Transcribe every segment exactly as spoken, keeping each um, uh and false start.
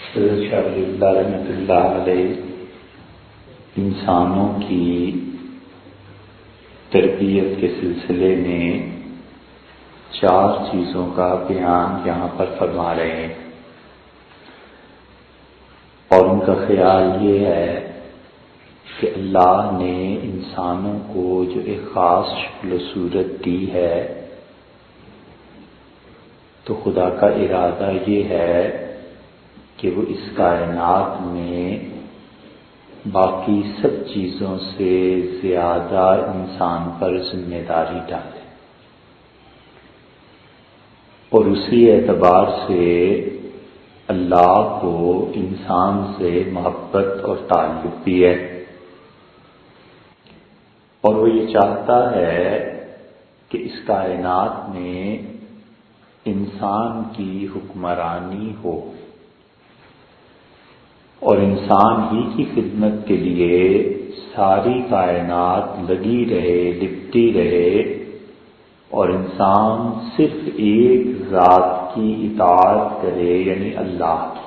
حضرت شاہ ولی اللہ رحمۃ اللہ علیہ انسانوں کی تربیت کے سلسلے میں چار چیزوں کا بیان یہاں پر فرما رہے ہیں، اور ان کا خیال یہ ہے کہ اللہ نے انسانوں کو جو ایک خاص شکل و صورت دی ہے تو خدا کا ارادہ یہ ہے کہ وہ اس کائنات میں باقی سب چیزوں سے زیادہ انسان پر ذمہ داری ڈالے، اور اسی اعتبار سے اللہ کو انسان سے محبت اور تعلق بھی ہے، اور وہ یہ چاہتا ہے کہ اس کائنات میں انسان کی حکمرانی ہو اور انسان ہی کی خدمت کے لیے ساری کائنات لگی رہے، لپٹی رہے، اور انسان صرف ایک ذات کی اطاعت کرے، یعنی اللہ کی۔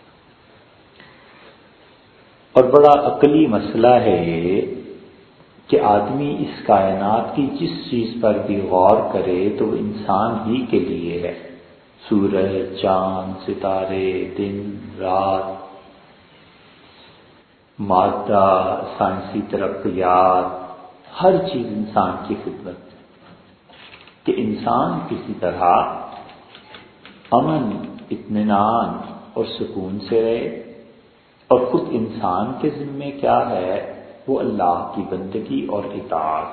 اور بڑا عقلی مسئلہ ہے یہ کہ آدمی اس کائنات کی جس چیز پر بھی غور کرے تو وہ انسان ہی کے لیے ہے۔ سورج، چاند، ستارے، دن، رات، مادہ، سائنسی ترقیات، ہر چیز انسان کی خدمت ہے کہ انسان کسی طرح امن، اطمینان اور سکون سے رہے، اور خود انسان کے ذمے کیا ہے؟ وہ اللہ کی بندگی اور اطاعت۔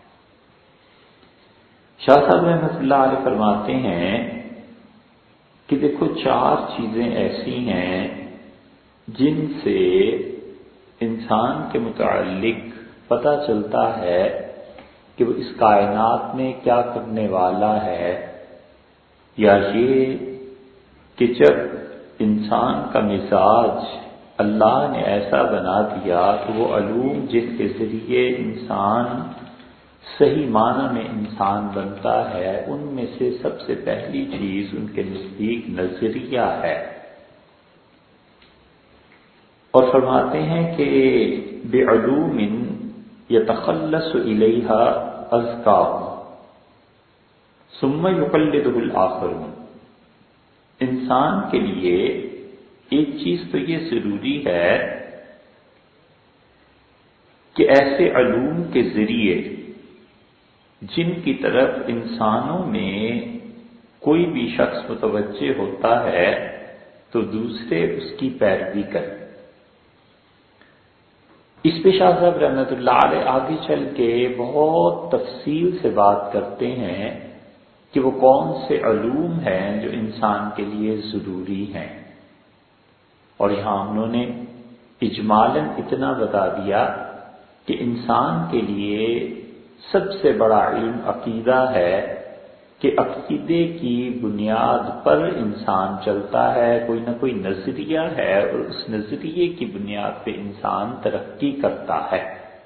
شاہ صاحب رحمۃ اللہ علیہ فرماتے ہیں کہ دیکھو چار چیزیں ایسی ہیں جن سے انسان کے متعلق پتہ چلتا ہے کہ وہ اس کائنات میں کیا کرنے والا ہے، یا یہ کہ جب انسان کا مزاج اللہ نے ایسا بنا دیا تو وہ علوم جن کے ذریعے انسان صحیح معنی میں انسان بنتا ہے، ان میں سے سب سے پہلی چیز ان کے نزدیک نظریہ ہے، اور فرماتے ہیں کہ بعلوم یتخلص الیہا اذکاہم ثم یقلدہ الآخرون۔ انسان کے لیے ایک چیز تو یہ ضروری ہے کہ ایسے علوم کے ذریعے جن کی طرف انسانوں میں کوئی بھی شخص متوجہ ہوتا ہے تو دوسرے اس کی پیروی کریں۔ اس پہ شاہ صاحب رحمۃ اللہ علیہ آگے چل کے بہت تفصیل سے بات کرتے ہیں کہ وہ کون سے علوم ہیں جو انسان کے لیے ضروری ہیں، اور یہاں انہوں نے اجمالاً اتنا بتا دیا کہ انسان کے لیے سب سے بڑا علم عقیدہ ہے کہ عقیدے کی بنیاد پر انسان چلتا ہے، کوئی نہ کوئی نظریہ ہے، اور اس نظریے کی بنیاد پہ انسان ترقی کرتا ہے۔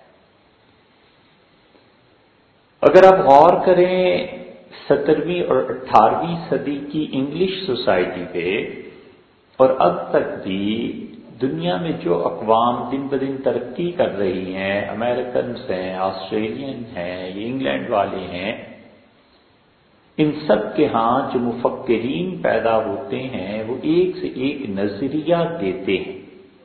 اگر آپ غور کریں سترویں اور اٹھارہویں صدی کی انگلش سوسائٹی پہ، اور اب تک بھی دنیا میں جو اقوام دن بدن ترقی کر رہی ہیں، امریکنز ہیں، آسٹریلین ہیں، یہ انگلینڈ والے ہیں، ان سب کے ہاں جو مفکرین پیدا ہوتے ہیں وہ ایک سے ایک نظریہ دیتے ہیں۔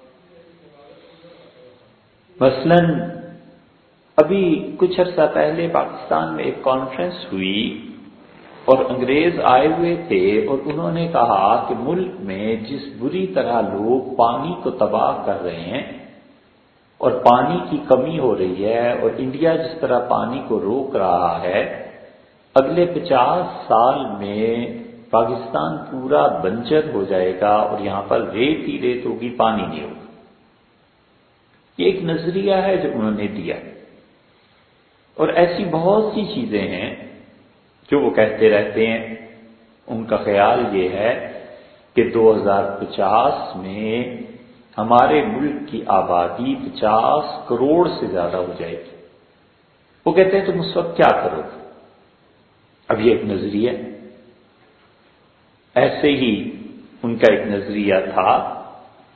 مثلا ابھی کچھ عرصہ پہلے پاکستان میں ایک کانفرنس ہوئی اور انگریز آئے ہوئے تھے، اور انہوں نے کہا کہ ملک میں جس بری طرح لوگ پانی کو تباہ کر رہے ہیں اور پانی کی کمی ہو رہی ہے، اور انڈیا جس طرح پانی کو روک رہا ہے، اگلے پچاس سال میں پاکستان پورا بنجر ہو جائے گا اور یہاں پر ریت ہی ریت ہوگی، پانی نہیں ہوگا۔ یہ ایک نظریہ ہے جو انہوں نے دیا، اور ایسی بہت سی چیزیں ہیں جو وہ کہتے رہتے ہیں۔ ان کا خیال یہ ہے کہ دو ہزار پچاس میں ہمارے ملک کی آبادی پچاس کروڑ سے زیادہ ہو جائے گی۔ وہ کہتے ہیں تم اس وقت کیا کرو گے؟ اب یہ ایک نظریہ، ایسے ہی ان کا ایک نظریہ تھا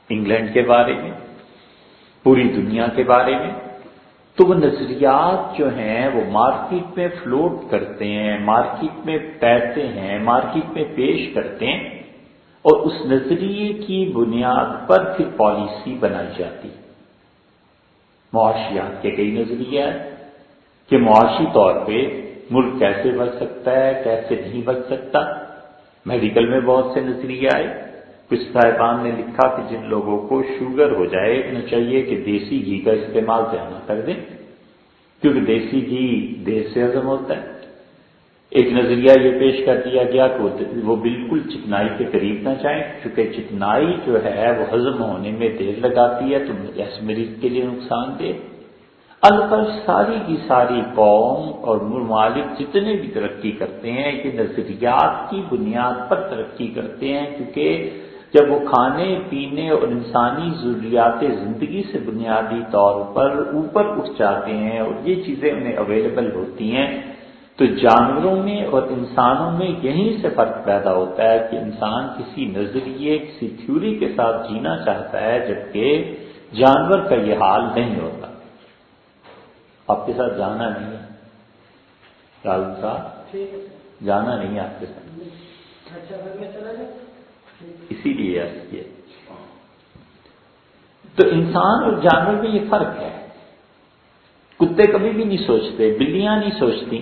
انگلینڈ کے بارے میں، پوری دنیا کے بارے میں، تو وہ نظریات جو ہیں وہ مارکیٹ میں فلوٹ کرتے ہیں، مارکیٹ میں تیرتے ہیں، مارکیٹ میں پیش کرتے ہیں، اور اس نظریے کی بنیاد پر پھر پالیسی بنائی جاتی ہے۔ معاشیات کے کئی نظریے ہیں کہ معاشی طور پہ ملک کیسے بڑھ سکتا ہے، کیسے نہیں بڑھ سکتا۔ میڈیکل میں بہت سے نظریے آئے۔ کچھ صاحبان نے لکھا کہ جن لوگوں کو شوگر ہو جائے انہیں چاہیے کہ دیسی گھی کا استعمال زیادہ کر دیں، کیونکہ دیسی گھی دیر سے ہضم ہوتا ہے۔ ایک نظریہ یہ پیش کر دیا گیا کہ وہ بالکل چکنائی کے قریب نہ جائیں، کیونکہ چکنائی جو ہے وہ ہضم ہونے میں دیر لگاتی ہے تو ایسے مریض کے لیے نقصان دہ۔ البتہ ساری کی ساری قوم اور ممالک جتنے بھی ترقی کرتے ہیں یہ نظریات کی بنیاد پر ترقی کرتے ہیں، کیونکہ جب وہ کھانے پینے اور انسانی ضروریات زندگی سے بنیادی طور پر اوپر اٹھ جاتے ہیں اور یہ چیزیں انہیں اویلیبل ہوتی ہیں، تو جانوروں میں اور انسانوں میں یہیں سے فرق پیدا ہوتا ہے کہ انسان کسی نظریے کسی تھیوری کے ساتھ جینا چاہتا ہے، جبکہ جانور کا یہ حال نہیں ہوتا۔ آپ کے ساتھ جانا نہیں ہے راہل صاحب، جانا نہیں ہے آپ کے ساتھ، اسی لیے عرض کیا۔ تو انسان اور جانور میں یہ فرق ہے۔ کتے کبھی بھی نہیں سوچتے، بلیاں نہیں سوچتی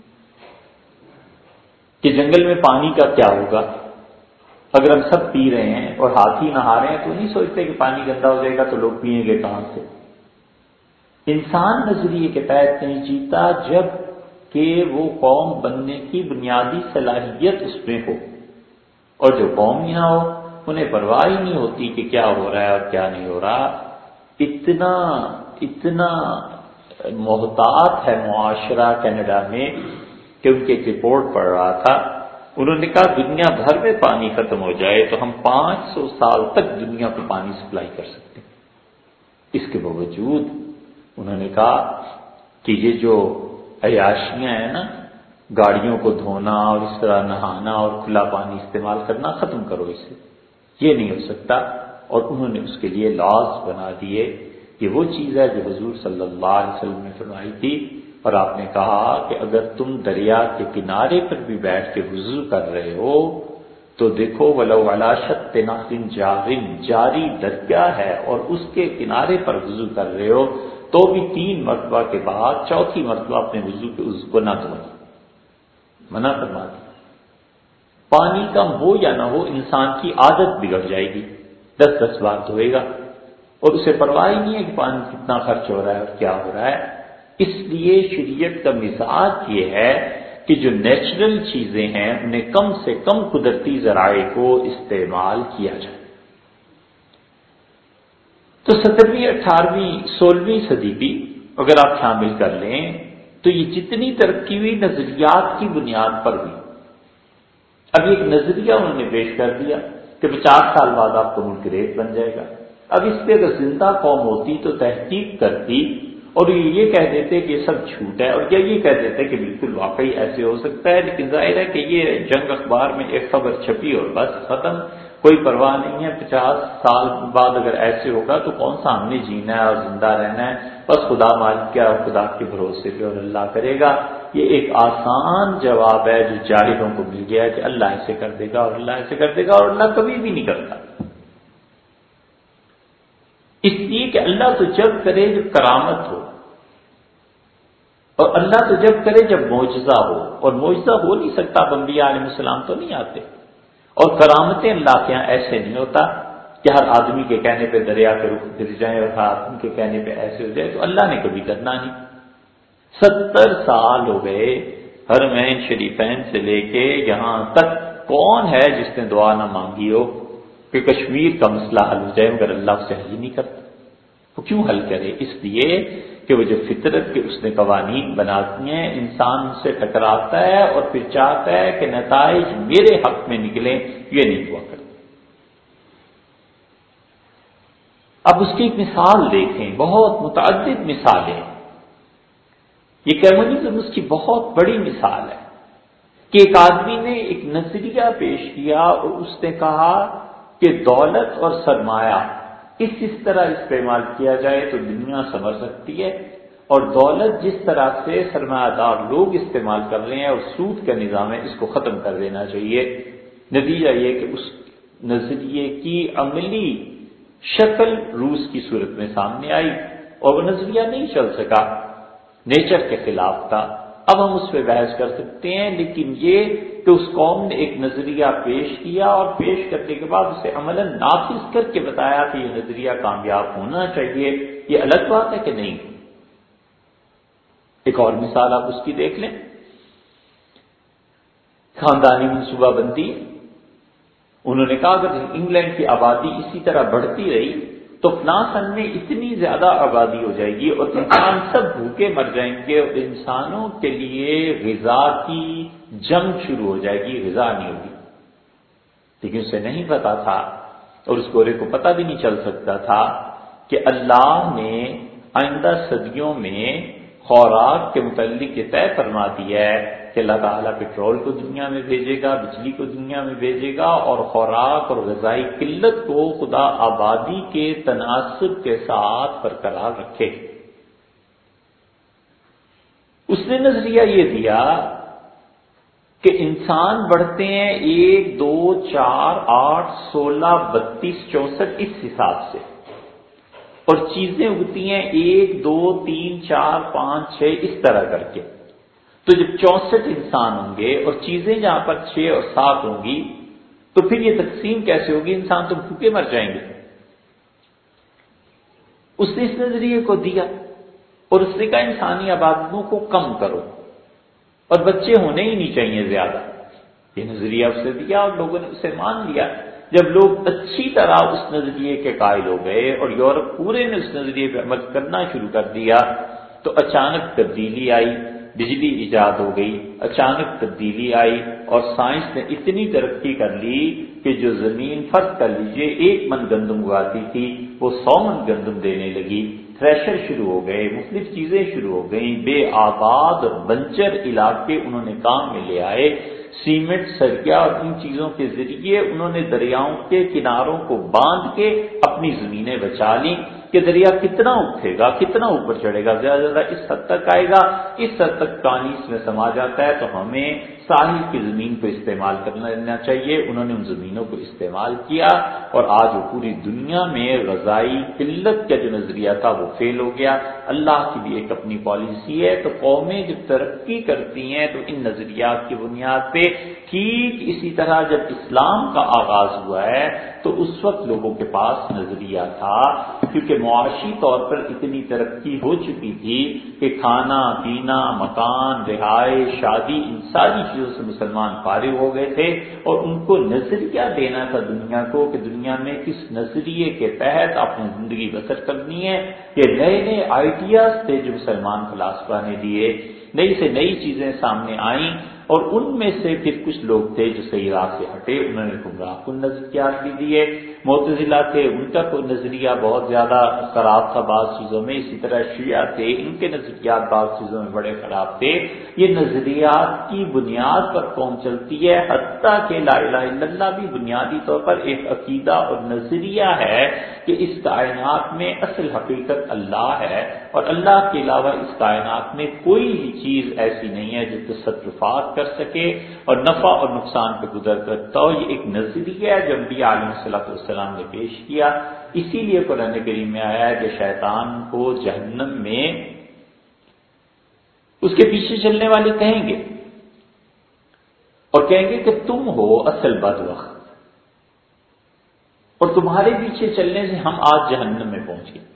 کہ جنگل میں پانی کا کیا ہوگا۔ اگر ہم سب پی رہے ہیں اور ہاتھی نہا رہے ہیں تو نہیں سوچتے کہ پانی گندا ہو جائے گا تو لوگ پیئیں گے کہاں سے۔ انسان نظریے کے تحت نہیں جیتا جب کہ وہ قوم بننے کی بنیادی صلاحیت اس میں ہو، اور جو قوم ہی نہ ہو انہیں پرواہ ہی نہیں ہوتی کہ کیا ہو رہا ہے اور کیا نہیں ہو رہا۔ اتنا اتنا محتاط ہے معاشرہ کینیڈا میں کہ ان کی ایک رپورٹ پڑھ رہا تھا، انہوں نے کہا دنیا بھر میں پانی ختم ہو جائے تو ہم پانچ سو سال تک دنیا کو پانی سپلائی کر سکتے ہیں۔ اس کے باوجود انہوں نے کہا کہ یہ جو عیاشیاں ہیں نا، گاڑیوں کو دھونا اور اس طرح نہانا اور کھلا پانی استعمال کرنا، ختم کرو اسے، یہ نہیں ہو سکتا۔ اور انہوں نے اس کے لیے لاز بنا دیے کہ وہ چیز ہے جو حضور صلی اللہ علیہ وسلم نے فرمائی تھی، اور آپ نے کہا کہ اگر تم دریا کے کنارے پر بھی بیٹھ کے وضو کر رہے ہو تو دیکھو ولو علی شط نہر جار، جاری دریا ہے اور اس کے کنارے پر وضو کر رہے ہو تو بھی تین مرتبہ کے بعد چوتھی مرتبہ اپنے وضو کے عضو کو نہ دھونا، منع فرما دیا۔ پانی کم ہو یا نہ ہو انسان کی عادت بگڑ جائے گی، دس دس بار دھوئے گا اور اسے پرواہ ہی نہیں ہے کہ پانی کتنا خرچ ہو رہا ہے اور کیا ہو رہا ہے۔ اس لیے شریعت کا مزاج یہ ہے کہ جو نیچرل چیزیں ہیں انہیں کم سے کم قدرتی ذرائع کو استعمال کیا جائے۔ تو سترویں اٹھارہویں سولہویں صدی بھی اگر آپ شامل کر لیں تو یہ جتنی ترقی ہوئی نظریات کی بنیاد پر ہوئی۔ اب ایک نظریہ انہوں نے پیش کر دیا کہ پچاس سال بعد آپ کا ملک ریت بن جائے گا۔ اب اس پہ اگر زندہ قوم ہوتی تو تحقیق کرتی اور یہ کہہ دیتے کہ یہ سب جھوٹ ہے، اور کیا یہ کہہ دیتے کہ بالکل واقعی ایسے ہو سکتا ہے، لیکن ظاہر ہے کہ یہ جنگ اخبار میں ایک خبر چھپی اور بس ختم، کوئی پرواہ نہیں ہے۔ پچاس سال بعد اگر ایسے ہوگا تو کون سا ہم نے جینا ہے اور زندہ رہنا ہے، بس خدا مالک کیا اور خدا کے بھروسے پہ اور اللہ کرے گا۔ یہ ایک آسان جواب ہے جو جاہلوں کو مل گیا ہے کہ اللہ ایسے کر دے گا اور اللہ ایسے کر دے گا، اور اللہ کبھی بھی نہیں کرتا۔ اس لیے کہ اللہ تو جب کرے جب کرامت ہو، اور اللہ تو جب کرے جب معجزہ ہو، اور معجزہ ہو نہیں سکتا، انبیاء علیہ السلام تو نہیں آتے، اور کرامتیں اللہ کے یہاں ایسے نہیں ہوتا کہ ہر آدمی کے کہنے پہ دریا کے رخ گر جائیں اور ہر آدمی کے کہنے پہ ایسے ہو جائے، تو اللہ نے کبھی کرنا نہیں۔ ستر سال ہو گئے حرمین شریفین سے لے کے یہاں تک، کون ہے جس نے دعا نہ مانگی ہو کہ کشمیر کا مسئلہ حل ہو جائے، مگر اللہ اسے حل ہی نہیں کرتا۔ وہ کیوں حل کرے؟ اس لیے کہ وہ جو فطرت کے اس نے قوانین بنا دیے ہیں، انسان ان سے ٹکراتا ہے اور پھر چاہتا ہے کہ نتائج میرے حق میں نکلیں، یہ نہیں ہوا کرتا۔ اب اس کی ایک مثال دیکھیں، بہت متعدد مثالیں، یہ کمیونزم اس کی بہت بڑی مثال ہے کہ ایک آدمی نے ایک نظریہ پیش کیا اور اس نے کہا کہ دولت اور سرمایہ اس اس طرح استعمال کیا جائے تو دنیا سنور سکتی ہے، اور دولت جس طرح سے سرمایہ دار لوگ استعمال کر رہے ہیں اور سود کا نظام ہے، اس کو ختم کر دینا چاہیے۔ نتیجہ یہ کہ اس نظریے کی عملی شکل روس کی صورت میں سامنے آئی اور وہ نظریہ نہیں چل سکا، نیچر کے خلاف تھا۔ اب ہم اس پہ بحث کر سکتے ہیں، لیکن یہ کہ اس قوم نے ایک نظریہ پیش کیا اور پیش کرنے کے بعد اسے عملاً نافذ کر کے بتایا کہ یہ نظریہ کامیاب ہونا چاہیے، یہ الگ بات ہے کہ نہیں۔ ایک اور مثال آپ اس کی دیکھ لیں، خاندانی منصوبہ بندی۔ انہوں نے کہا اگر انگلینڈ کی آبادی اسی طرح بڑھتی رہی تو فلاں سن میں اتنی زیادہ آبادی ہو جائے گی اور انسان سب بھوکے مر جائیں گے اور انسانوں کے لیے غذا کی جنگ شروع ہو جائے گی، غذا نہیں ہوگی۔ لیکن اسے نہیں پتا تھا اور اس گورے کو پتہ بھی نہیں چل سکتا تھا کہ اللہ نے آئندہ صدیوں میں خوراک کے متعلق یہ طے فرما دیا ہے کہ اللہ تعالیٰ پٹرول کو دنیا میں بھیجے گا، بجلی کو دنیا میں بھیجے گا، اور خوراک اور غذائی قلت کو خدا آبادی کے تناسب کے ساتھ برقرار رکھے۔ اس نے نظریہ یہ دیا کہ انسان بڑھتے ہیں ایک دو چار آٹھ سولہ بتیس چونسٹھ اس حساب سے، اور چیزیں اگتی ہیں ایک دو تین چار پانچ چھ اس طرح کر کے۔ تو جب چونسٹھ انسان ہوں گے اور چیزیں جہاں پر چھ اور سات ہوں گی تو پھر یہ تقسیم کیسے ہوگی؟ انسان تو بھوکے مر جائیں گے۔ اس نے اس نظریے کو دیا اور اس نے کہا انسانی آبادیوں کو کم کرو اور بچے ہونے ہی نہیں چاہیے زیادہ۔ یہ نظریہ اس نے دیا اور لوگوں نے اسے مان لیا۔ جب لوگ اچھی طرح اس نظریے کے قائل ہو گئے اور یورپ پورے نے اس نظریے پہ عمل کرنا شروع کر دیا تو اچانک تبدیلی آئی، بجلی ایجاد ہو گئی، اچانک تبدیلی آئی اور سائنس نے اتنی ترقی کر لی کہ جو زمین فرض کر لیجئے ایک من گندم اگاتی تھی وہ سو من گندم دینے لگی، تھریشر شروع ہو گئے، مختلف چیزیں شروع ہو گئیں، بے آباد اور بنجر علاقے انہوں نے کام میں لے آئے، سیمنٹ سریا اور ان چیزوں کے ذریعے انہوں نے دریاؤں کے کناروں کو باندھ کے اپنی زمینیں بچا لیں کہ دریا کتنا اٹھے گا، کتنا اوپر چڑھے گا، زیادہ زیادہ اس حد تک آئے گا، اس حد تک پانی اس میں سما جاتا ہے تو ہمیں ساحل کی زمین کو استعمال کرنا لینا چاہیے۔ انہوں نے ان زمینوں کو استعمال کیا اور آج وہ پوری دنیا میں غذائی قلت کا جو نظریہ تھا وہ فیل ہو گیا۔ اللہ کی بھی ایک اپنی پالیسی ہے، تو قومیں جب ترقی کرتی ہیں تو ان نظریات کی بنیاد پہ، ٹھیک اسی طرح جب اسلام کا آغاز ہوا ہے تو اس وقت لوگوں کے پاس نظریہ تھا، کیونکہ معاشی طور پر اتنی ترقی ہو چکی تھی کہ کھانا پینا، مکان، رہائش، شادی، ان ساری چیزوں سے مسلمان فارغ ہو گئے تھے اور ان کو نظریہ دینا تھا دنیا کو کہ دنیا میں کس نظریے کے تحت اپنی زندگی بسر کرنی ہے۔ یہ نئے نئے آئیڈیاز تھے جو مسلمان فلاسفہ نے دیے، نئی سے نئی چیزیں سامنے آئیں اور ان میں سے پھر کچھ لوگ تھے جو صحیح راہ سے ہٹے، انہوں نے گمراہ کن نظریات بھی دیے۔ معتزلہ تھے، ان کا کوئی نظریہ بہت زیادہ خراب تھا بعض چیزوں میں، اسی طرح شیعہ تھے، ان کے نظریات بعض چیزوں میں بڑے خراب تھے۔ یہ نظریات کی بنیاد پر قوم چلتی ہے، حتیٰ کہ لا الہ الا اللہ بھی بنیادی طور پر ایک عقیدہ اور نظریہ ہے کہ اس کائنات میں اصل حقیقت اللہ ہے اور اللہ کے علاوہ اس کائنات میں کوئی بھی چیز ایسی نہیں ہے جو تصرفات کر سکے اور نفع اور نقصان پہ قدرت رکھتا ہو۔ یہ ایک نظریہ ہے جو انبیاء علیہ الصلوۃ والسلام نے پیش کیا، اسی لیے قرآن کریم میں آیا ہے کہ شیطان کو جہنم میں اس کے پیچھے چلنے والے کہیں گے اور کہیں گے کہ تم ہو اصل بدبخت اور تمہارے پیچھے چلنے سے ہم آج جہنم میں پہنچ گئے۔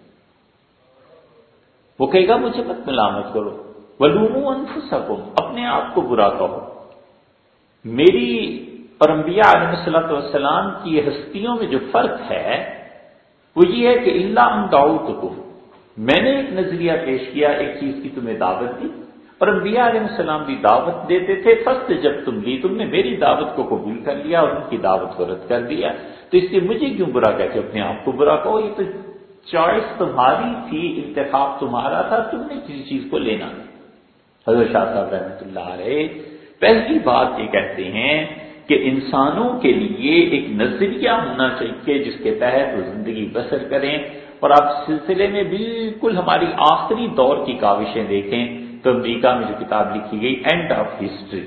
وہ کہے گا مجھے مت ملامت کرو، وَلُومُوا أَنفُسَكُمْ، اپنے آپ کو برا کہو۔ میری اور انبیاء علیہ الصلوۃ والسلام کی ہستیوں میں جو فرق ہے وہ یہ ہے کہ اِلَّا أَن دَعَوْتُكُمْ، میں نے ایک نظریہ پیش کیا، ایک چیز کی تمہیں دعوت دی اور انبیاء علیہ السلام بھی دعوت دیتے تھے، فسٹ جب تم لی تم نے میری دعوت کو قبول کر لیا اور ان کی دعوت کو رد کر دیا، تو اس لیے مجھے کیوں برا کہتے ہو؟ اپنے آپ کو برا کہو، یہ تو چوائس تمہاری تھی، انتخاب تمہارا تھا، تم نے کسی چیز کو لینا۔ حضرت شاہ صاحب رحمۃ اللہ علیہ پہلی بات یہ کہتے ہیں کہ انسانوں کے لیے ایک نظریہ ہونا چاہیے جس کے تحت وہ زندگی بسر کریں. اور آپ اس سلسلے میں بالکل ہماری آخری دور کی کاوشیں دیکھیں تو امریکہ میں جو کتاب لکھی گئی اینڈ آف ہسٹری،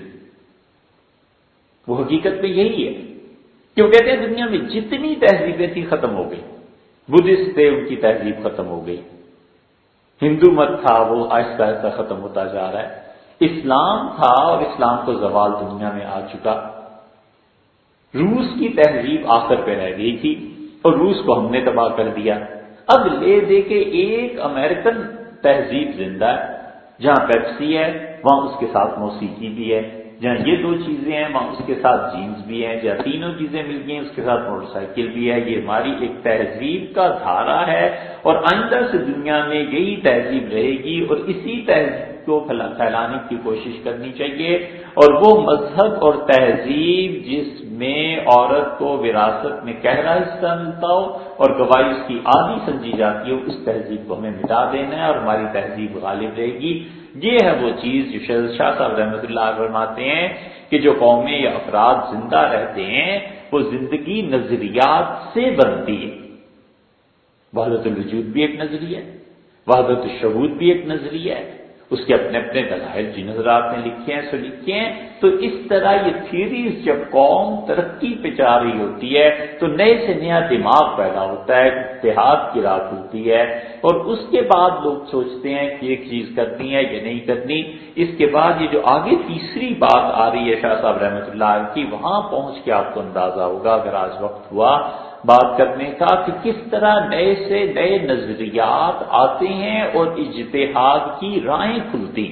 وہ حقیقت میں یہی ہے. کیوں کہتے ہیں دنیا میں جتنی تہذیبیں تھیں ختم ہو گئی. بدھسٹ تھے، ان کی تہذیب ختم ہو گئی. ہندو مت تھا، وہ آہستہ آہستہ ختم ہوتا جا رہا ہے. اسلام تھا اور اسلام کو زوال دنیا میں آ چکا. روس کی تہذیب آخر پہ رہ گئی تھی اور روس کو ہم نے تباہ کر دیا. اب لے دے کے ایک امریکن تہذیب زندہ ہے، جہاں پیپسی ہے وہاں اس کے ساتھ موسیقی بھی ہے، جہاں یہ دو چیزیں ہیں وہاں اس کے ساتھ جینز بھی ہے، جہاں تینوں چیزیں مل گئی ہیں اس کے ساتھ موٹر سائیکل بھی ہے. یہ ہماری ایک تہذیب کا دھارا ہے اور آئندہ سے دنیا میں یہی تہذیب رہے گی اور اسی تہذیب کو پھیلانے کی کوشش کرنی چاہیے. اور وہ مذہب اور تہذیب جس میں عورت کو وراثت میں گہرا حصہ ملتا ہو اور گواہی اس کی عادی سمجھی جاتی ہو، اس تہذیب کو ہمیں مٹا دینا ہے اور ہماری تہذیب غالب رہے گی. یہ ہے وہ چیز جو شاہ صاحب رحمۃ اللہ فرماتے ہیں کہ جو قومیں یا افراد زندہ رہتے ہیں وہ زندگی نظریات سے بنتی ہے. وحدت الوجود بھی ایک نظریہ ہے، وحدت الشہود بھی ایک نظریہ ہے، اس کے اپنے اپنے دلائل جن حضرات نے لکھے ہیں سو لکھے ہیں. تو اس طرح یہ تھیوریز جب قوم ترقی پہ جا رہی ہوتی ہے تو نئے سے نیا دماغ پیدا ہوتا ہے، اتحاد کی راہ کھلتی ہے اور اس کے بعد لوگ سوچتے ہیں کہ ایک چیز کرنی ہے یا نہیں کرنی. اس کے بعد یہ جو آگے تیسری بات آ رہی ہے شاہ صاحب رحمۃ اللہ علیہ کی، وہاں پہنچ کے آپ کو اندازہ ہوگا اگر آج وقت ہوا بات کرنے کا کہ کس طرح نئے سے نئے نظریات آتے ہیں اور اجتہاد کی راہیں کھلتی.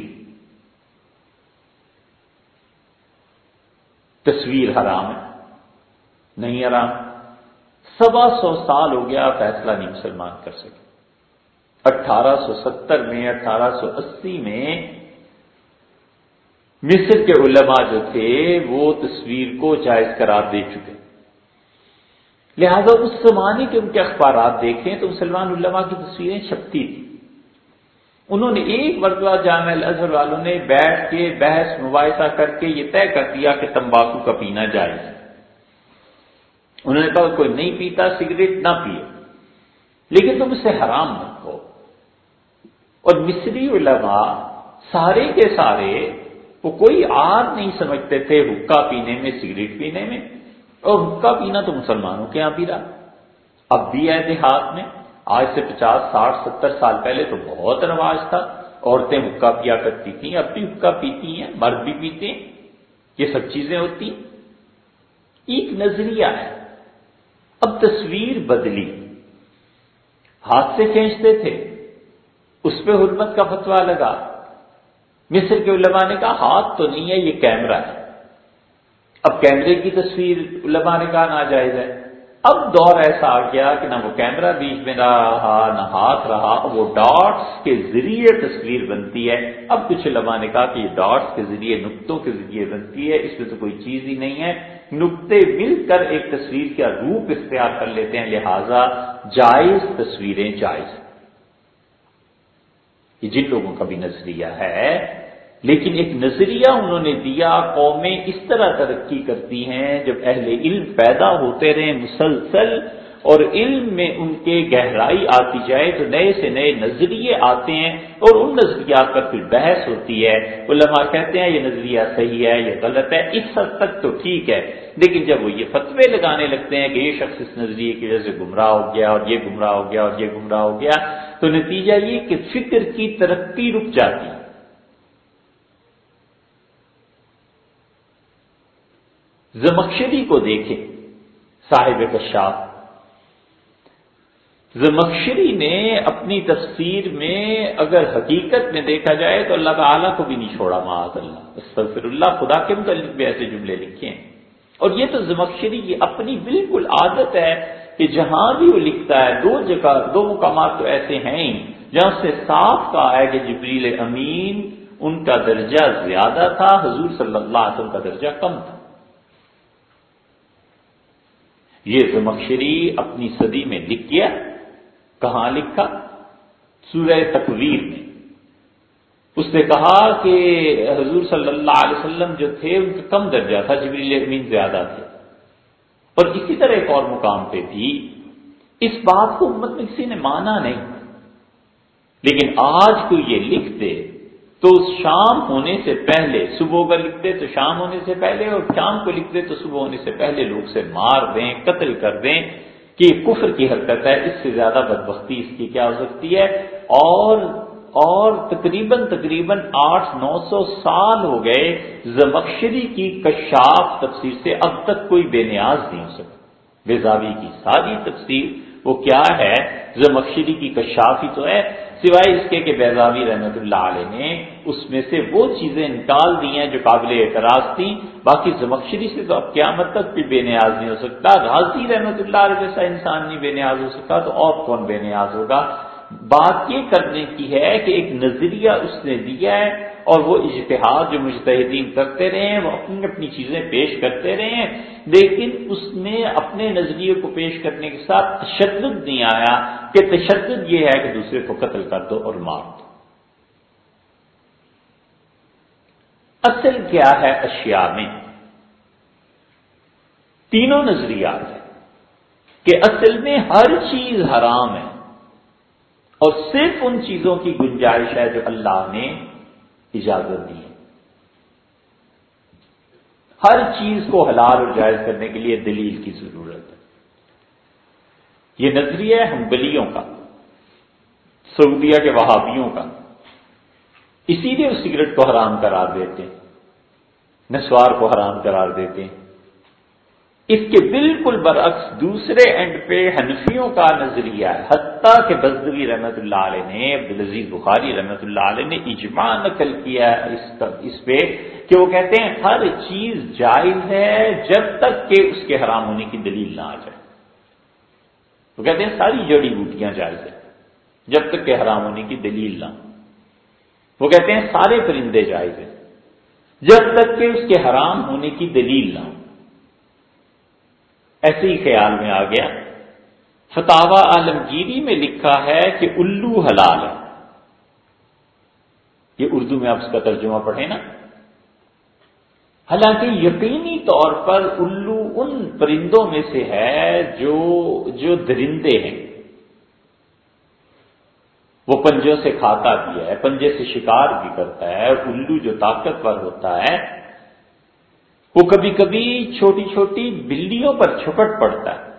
تصویر حرام ہے؟ نہیں حرام. سوا سو سال ہو گیا فیصلہ نہیں مسلمان کر سکے. اٹھارہ سو ستر میں اٹھارہ سو اسی میں مصر کے علماء جو تھے وہ تصویر کو جائز قرار دے چکے. لہذا اس زمانے کے ان کے اخبارات دیکھیں تو مسلمان علماء کی تصویریں چھپتی تھیں. انہوں نے ایک مرتبہ جامعہ الازہر والوں نے بیٹھ کے بحث مباحثہ کر کے یہ طے کر دیا کہ تمباکو کا پینا جائز ہے. انہوں نے کہا کوئی نہیں پیتا سگریٹ نہ پیے لیکن تم اسے حرام مت کہو. اور مصری علماء سارے کے سارے وہ کوئی آر نہیں سمجھتے تھے حقہ پینے میں، سگریٹ پینے میں. اور حقہ پینا تو مسلمانوں کے یہاں بھی رہا، اب بھی ہے دیہات میں. آج سے پچاس ساٹھ ستر سال پہلے تو بہت رواج تھا، عورتیں حقہ پیا کرتی تھیں، اب بھی حقہ پیتی ہیں، مرد بھی پیتے ہیں، یہ سب چیزیں ہوتی. ایک نظریہ ہے. اب تصویر بدلی، ہاتھ سے کھینچتے تھے، اس پہ حرمت کا فتویٰ لگا. مصر کے علماء نے کہا ہاتھ تو نہیں ہے یہ کیمرہ ہے. اب کیمرے کی تصویر علماء نے کہا ناجائز ہے. اب دور ایسا آ گیا کہ نہ وہ کیمرہ بیچ میں نہ رہا نہ ہاتھ رہا، وہ ڈاٹس کے ذریعے تصویر بنتی ہے. اب کچھ علماء نے کہا کہ یہ ڈاٹس کے ذریعے، نقطوں کے ذریعے بنتی ہے، اس میں تو کوئی چیز ہی نہیں ہے. نقطے مل کر ایک تصویر کا روپ اختیار کر لیتے ہیں، لہذا جائز تصویریں جائز. یہ جن لوگوں کا بھی نظریہ ہے، لیکن ایک نظریہ انہوں نے دیا. قومیں اس طرح ترقی کرتی ہیں جب اہل علم پیدا ہوتے رہیں مسلسل اور علم میں ان کے گہرائی آتی جائے تو نئے سے نئے نظریے آتے ہیں اور ان نظریات پر پھر بحث ہوتی ہے. علماء کہتے ہیں یہ نظریہ صحیح ہے یہ غلط ہے، اس حد تک تو ٹھیک ہے. لیکن جب وہ یہ فتوے لگانے لگتے ہیں کہ یہ شخص اس نظریے کی وجہ سے گمراہ ہو گیا اور یہ گمراہ ہو گیا اور یہ گمراہ ہو گیا، تو نتیجہ یہ کہ فکر کی ترقی رک جاتی ہے. زمخشری کو دیکھیں، صاحب کشاف. زمخشری نے اپنی تفسیر میں اگر حقیقت میں دیکھا جائے تو اللہ تعالیٰ کو بھی نہیں چھوڑا، معاذ اللہ استغفر اللہ، خدا کے متعلق بھی ایسے جملے لکھے ہیں. اور یہ تو زمخشری کی اپنی بالکل عادت ہے کہ جہاں بھی وہ لکھتا ہے، دو جگہ دو مقامات تو ایسے ہیں ہی جہاں اس سے صاف کہا ہے کہ جبریل امین ان کا درجہ زیادہ تھا، حضور صلی اللہ علیہ وسلم کا درجہ کم تھا. یہ زمخشری اپنی صدی میں لکھ گیا. کہاں لکھا؟ سورہ تکویر میں. اس نے کہا کہ حضور صلی اللہ علیہ وسلم جو تھے ان کا کم درجہ تھا، جبریل امین زیادہ تھے. اور اسی طرح ایک اور مقام پہ بھی اس بات کو امت میں کسی نے مانا نہیں. لیکن آج کوئی یہ لکھ دے تو شام ہونے سے پہلے، صبح کا لکھ دے تو شام ہونے سے پہلے، اور شام کو لکھ دے تو صبح ہونے سے پہلے لوگ سے مار دیں، قتل کر دیں کہ یہ کفر کی حرکت ہے. اس سے زیادہ بدبختی اس کی کیا ہو سکتی ہے؟ اور اور تقریباً تقریباً آٹھ نو سو سال ہو گئے زمخشری کی کشاف تفسیر سے اب تک کوئی بے نیاز نہیں ہو سکا. بیضاوی کی ساری تفسیر وہ کیا ہے؟ زمخشری کی کشاف ہی تو ہے، سوائے اس کے کہ بیضاوی رحمۃ اللہ علیہ نے اس میں سے وہ چیزیں نکال دی ہیں جو قابل اعتراض تھیں. باقی زمخشری سے تو اب قیامت تک بھی بے نیاز نہیں ہو سکتا. رازی رحمۃ اللہ علیہ جیسا انسان نہیں بے نیاز ہو سکتا تو اور کون بے نیاز ہوگا؟ بات یہ کرنے کی ہے کہ ایک نظریہ اس نے دیا ہے، اور وہ اجتہاد جو مجتہدین کرتے رہے ہیں، وہ اپنی اپنی چیزیں پیش کرتے رہے ہیں، لیکن اس نے اپنے نظریے کو پیش کرنے کے ساتھ تشدد نہیں آیا کہ تشدد یہ ہے کہ دوسرے کو قتل کر دو اور مار دو. اصل کیا ہے اشیاء میں؟ تینوں نظریات ہیں کہ اصل میں ہر چیز حرام ہے، اور صرف ان چیزوں کی گنجائش ہے جو اللہ نے اجازت دی ہے. ہر چیز کو حلال اور جائز کرنے کے لیے دلیل کی ضرورت ہے. یہ نظریہ ہے حنبلیوں کا، سعودیہ کے وہابیوں کا. اسی لیے وہ سگریٹ کو حرام قرار دیتے ہیں، نسوار کو حرام قرار دیتے ہیں. اس کے بالکل برعکس دوسرے اینڈ پہ حنفیوں کا نظریہ ہے. حتیٰ کہ بزدوی رحمۃ اللہ علیہ نے، عبدالعزیز بخاری رحمۃ اللہ علیہ نے اجماع نقل کیا ہے اس اس پہ کہ وہ کہتے ہیں ہر چیز جائز ہے جب تک کہ اس کے حرام ہونے کی دلیل نہ آ جائے. وہ کہتے ہیں ساری جڑی بوٹیاں جائز ہیں جب تک کہ حرام ہونے کی دلیل نہ. وہ کہتے ہیں سارے پرندے جائز ہیں جب تک کہ اس کے حرام ہونے کی دلیل نہ ہو. ایسے ہی خیال میں آ گیا. فتاوی عالمگیری میں لکھا ہے کہ الو حلال ہے. یہ اردو میں آپ اس کا ترجمہ پڑھیں نا. حالانکہ یقینی طور پر الو ان پرندوں میں سے ہے جو جو درندے ہیں. وہ پنجوں سے کھاتا بھی ہے، پنجے سے شکار بھی کرتا ہے. الو جو طاقتور ہوتا ہے وہ کبھی کبھی چھوٹی چھوٹی بلیوں پر چھپٹ پڑتا ہے.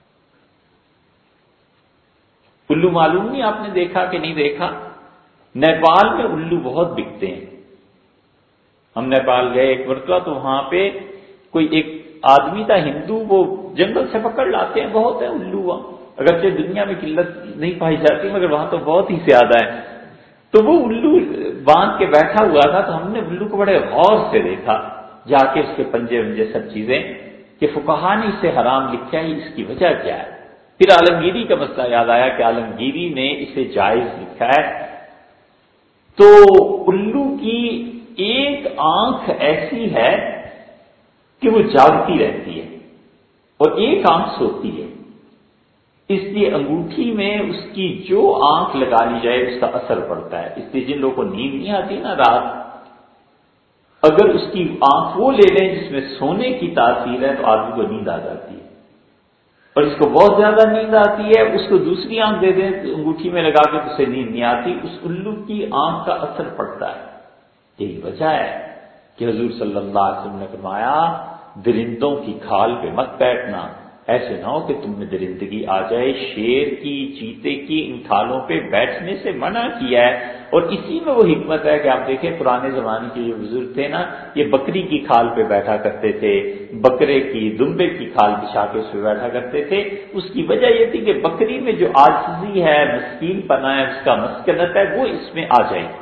الو معلوم نہیں آپ نے دیکھا کہ نہیں دیکھا؟ نیپال میں الو بہت بکتے ہیں. ہم نیپال گئے ایک مرتبہ تو وہاں پہ کوئی ایک آدمی تھا ہندو، وہ جنگل سے پکڑ لاتے ہیں، بہت ہے الو وہاں. اگرچہ دنیا میں قلت نہیں پائی جاتی مگر وہاں تو بہت ہی زیادہ ہے. تو وہ الو باندھ کے بیٹھا ہوا تھا تو ہم نے الو کو بڑے غور سے دیکھا، جا کے اس کے پنجے ونجے سب چیزیں، کہ فقہا نے اسے حرام لکھا ہے، اس کی وجہ کیا ہے؟ پھر عالمگیری کا مسئلہ یاد آیا کہ عالمگیری نے اسے جائز لکھا ہے. تو الو کی ایک آنکھ ایسی ہے کہ وہ جاگتی رہتی ہے اور ایک آنکھ سوتی ہے. اس لیے انگوٹھی میں اس کی جو آنکھ لگا لی جائے اس کا اثر پڑتا ہے. اس لیے جن لوگوں کو نیند نہیں آتی نا رات، اگر اس کی آنکھ وہ لے لیں جس میں سونے کی تاثیر ہے تو آدمی کو نیند آ جاتی ہے. اور جس کو بہت زیادہ نیند آتی ہے اس کو دوسری آنکھ دے دیں انگوٹھی میں لگا کے تو اسے نیند نہیں آتی. اس الو کی آنکھ کا اثر پڑتا ہے. یہی وجہ ہے کہ حضور صلی اللہ علیہ وسلم نے فرمایا درندوں کی کھال پہ مت بیٹھنا، ایسے نہ ہو کہ تم میں درندگی آ جائے. شیر کی، چیتے کی ان کھالوں پہ بیٹھنے سے منع کیا ہے. اور اسی میں وہ حکمت ہے کہ آپ دیکھیں پرانے زمانے کے جو بزرگ تھے نا، یہ بکری کی کھال پہ بیٹھا کرتے تھے، بکرے کی، دمبے کی کھال بچھا کے اس پہ بیٹھا کرتے تھے. اس کی وجہ یہ تھی کہ بکری میں جو عاجزی ہے، مسکین پنا ہے، اس کا مسکنت ہے، وہ اس میں آ جائے.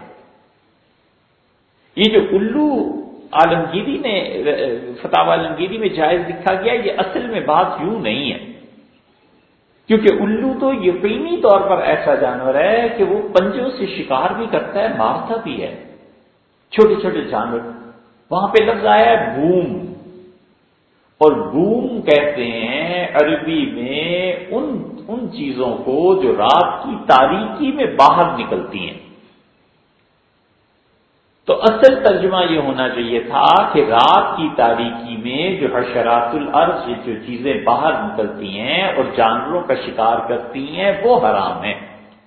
یہ جو الو عالمگیری نے فتاوی عالمگیری میں جائز لکھا گیا، یہ اصل میں بات یوں نہیں ہے. کیونکہ الو تو یقینی طور پر ایسا جانور ہے کہ وہ پنجوں سے شکار بھی کرتا ہے، مارتا بھی ہے چھوٹے چھوٹے جانور. وہاں پہ لفظ آیا ہے بوم، اور بوم کہتے ہیں عربی میں ان ان چیزوں کو جو رات کی تاریکی میں باہر نکلتی ہیں. تو اصل ترجمہ یہ ہونا چاہیے تھا کہ رات کی تاریکی میں جو حشرات الارض جو چیزیں باہر نکلتی ہیں اور جانوروں کا شکار کرتی ہیں وہ حرام ہے۔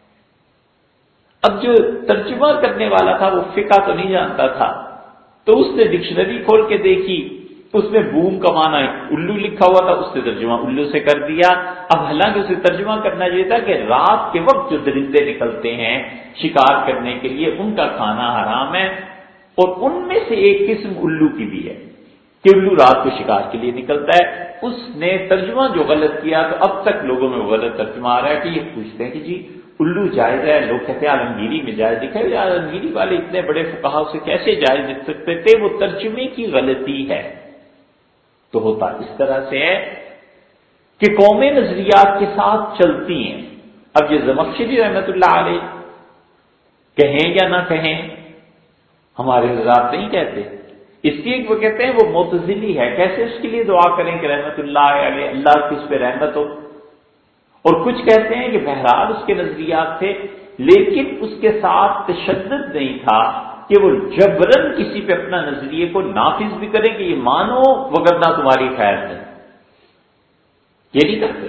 اب جو ترجمہ کرنے والا تھا وہ فقہ تو نہیں جانتا تھا، تو اس نے ڈکشنری کھول کے دیکھی، اس میں بوم کا معنی الو لکھا ہوا تھا، اس نے ترجمہ الو سے کر دیا۔ اب حالانکہ اسے ترجمہ کرنا یہ تھا کہ رات کے وقت جو درندے نکلتے ہیں شکار کرنے کے لیے ان کا کھانا حرام ہے، اور ان میں سے ایک قسم الو کی بھی ہے کہ الو رات کو شکار کے لیے نکلتا ہے۔ اس نے ترجمہ جو غلط کیا تو اب تک لوگوں میں غلط ترجمہ آ رہا ہے کہ یہ پوچھتے ہیں کہ جی الو جائز ہے، لوگ کہتے ہیں عالمگیری میں جائز لکھا ہے، عالمگیری والے اتنے بڑے فقہا اسے کیسے جائز لکھ سکتے تھے؟ وہ ترجمے کی غلطی ہے۔ تو ہوتا اس طرح سے ہے کہ قومیں نظریات کے ساتھ چلتی ہیں۔ اب یہ زمخشری رحمت اللہ علیہ کہیں یا نہ کہیں، ہمارے حضرات نہیں کہتے، اس لیے وہ کہتے ہیں وہ معتزلی ہے، کیسے اس کے لیے دعا کریں کہ رحمت اللہ علیہ اللہ کی اس پہ رحمت ہو؟ اور کچھ کہتے ہیں کہ بہرحال اس کے نظریات تھے، لیکن اس کے ساتھ تشدد نہیں تھا کہ وہ جبرن کسی پہ اپنا نظریے کو نافذ بھی کریں کہ یہ مانو وگرنہ تمہاری خیر نہیں، یہ نہیں کرتے۔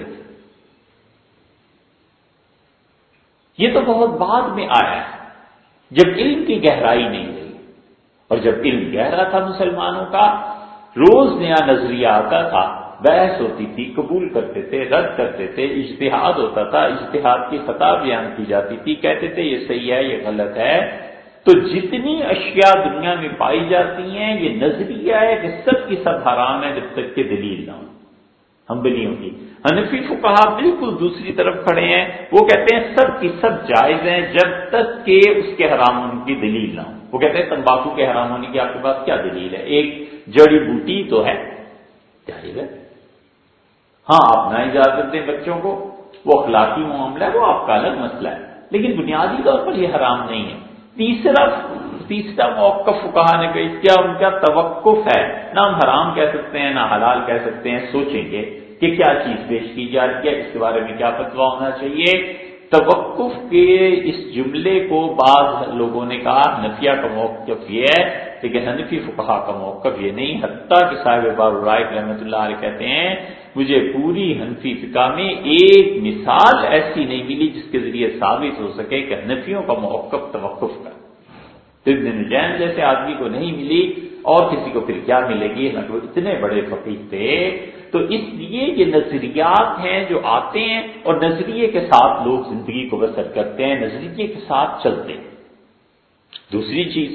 یہ تو بہت بعد میں آیا ہے جب علم کی گہرائی نہیں رہی، اور جب علم گہرا تھا مسلمانوں کا، روز نیا نظریہ آتا تھا، بحث ہوتی تھی، قبول کرتے تھے، رد کرتے تھے، اجتہاد ہوتا تھا، اجتہاد کی خطا بیان کی جاتی تھی، کہتے تھے یہ صحیح ہے یہ غلط ہے۔ تو جتنی اشیاء دنیا میں پائی جاتی ہیں یہ نظریہ ہے کہ سب کی سب حرام ہے جب تک کہ دلیل نہ ہو۔ حنبلیوں کی حنفی فقہا بالکل دوسری طرف کھڑے ہیں، وہ کہتے ہیں سب کی سب جائز ہیں جب تک کہ اس کے حرام ہونے کی دلیل نہ ہو۔ وہ کہتے ہیں تمباکو کے حرام ہونے کی آپ کے پاس کیا دلیل ہے؟ ایک جڑی بوٹی تو ہے، جائز ہے۔ ہاں آپ نہ اجازت دیں بچوں کو، وہ اخلاقی معاملہ ہے، وہ آپ کا الگ مسئلہ ہے، لیکن بنیادی طور پر یہ حرام نہیں ہے۔ تیسرا تیسرا موقف فقہا نے کہا کیا ان کا توقف ہے، نہ ہم حرام کہہ سکتے ہیں نہ حلال کہہ سکتے ہیں، سوچیں گے کہ کیا چیز پیش کی جا رہی ہے، اس کے بارے میں کیا فتویٰ ہونا چاہیے۔ توقف کے اس جملے کو بعض لوگوں نے کہا نفیہ کا موقف یہ ہے، لیکن حنفی فقہا کا موقف یہ نہیں، حتیٰ کہ صاحب بار الرائق رحمۃ اللہ علیہ کہتے ہیں مجھے پوری حنفی فقہ میں ایک مثال ایسی نہیں ملی جس کے ذریعے ثابت ہو سکے کہ حنفیوں کا موقف توقف کا، ابن نجیم جیسے آدمی کو نہیں ملی اور کسی کو پھر کیا ملے گی، نہ وہ اتنے بڑے فقیہ تھے۔ تو اس لیے یہ نظریات ہیں جو آتے ہیں اور نظریے کے ساتھ لوگ زندگی کو بسر کرتے ہیں، نظریے کے ساتھ چلتے ہیں۔ دوسری چیز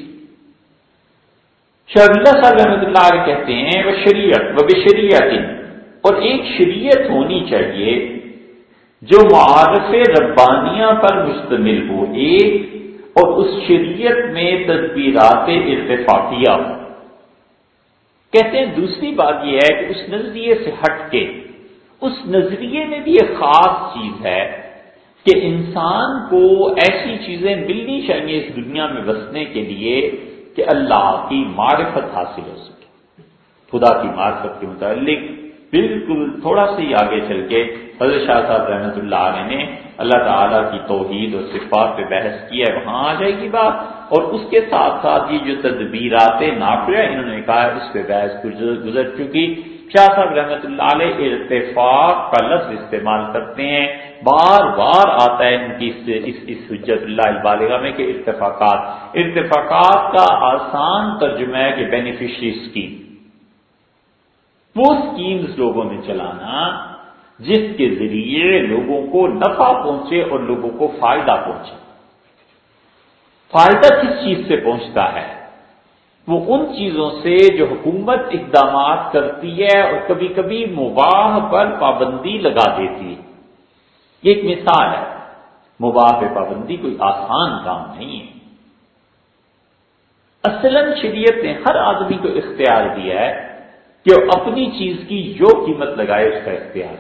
شاہ اللہ صاحب رحمۃ اللہ علیہ کہتے ہیں وہ شریعت و بشریعت، اور ایک شریعت ہونی چاہیے جو معارف ربانیہ پر مشتمل ہو، ایک، اور اس شریعت میں تدبیرات ارتفاقیہ ہو۔ کہتے ہیں دوسری بات یہ ہے کہ اس نظریے سے ہٹ کے اس نظریے میں بھی ایک خاص چیز ہے کہ انسان کو ایسی چیزیں ملنی چاہیے اس دنیا میں بسنے کے لیے کہ اللہ کی معرفت حاصل ہو سکے۔ خدا کی معرفت کے متعلق بالکل تھوڑا سا ہی آگے چل کے حضرت شاہ صاحب رحمۃ اللہ علیہ نے اللہ تعالیٰ کی توحید اور صفات پہ بحث کی ہے، وہاں آ جائے گی بات، اور اس کے ساتھ ساتھ یہ جو تدبیرات نافعہ انہوں نے کہا اس پہ بحث گزر چکی۔ شاہ صاحب رحمۃ اللہ علیہ ارتفاق کا لفظ استعمال کرتے ہیں، بار بار آتا ہے ان کی اس اس حجت اللہ البالغہ میں کہ ارتفاقات ارتفاقات کا آسان ترجمہ ہے کہ بینیفیشری اسکیم، وہ اسکیمز لوگوں نے چلانا جس کے ذریعے لوگوں کو نفع پہنچے اور لوگوں کو فائدہ پہنچے۔ فائدہ کس چیز سے پہنچتا ہے؟ وہ ان چیزوں سے جو حکومت اقدامات کرتی ہے اور کبھی کبھی مباح پر پابندی لگا دیتی ہے۔ یہ ایک مثال ہے، مباح پہ پابندی کوئی آسان کام نہیں ہے۔ اصلاً شریعت نے ہر آدمی کو اختیار دیا ہے کہ وہ اپنی چیز کی جو قیمت لگائے اس کا اختیار۔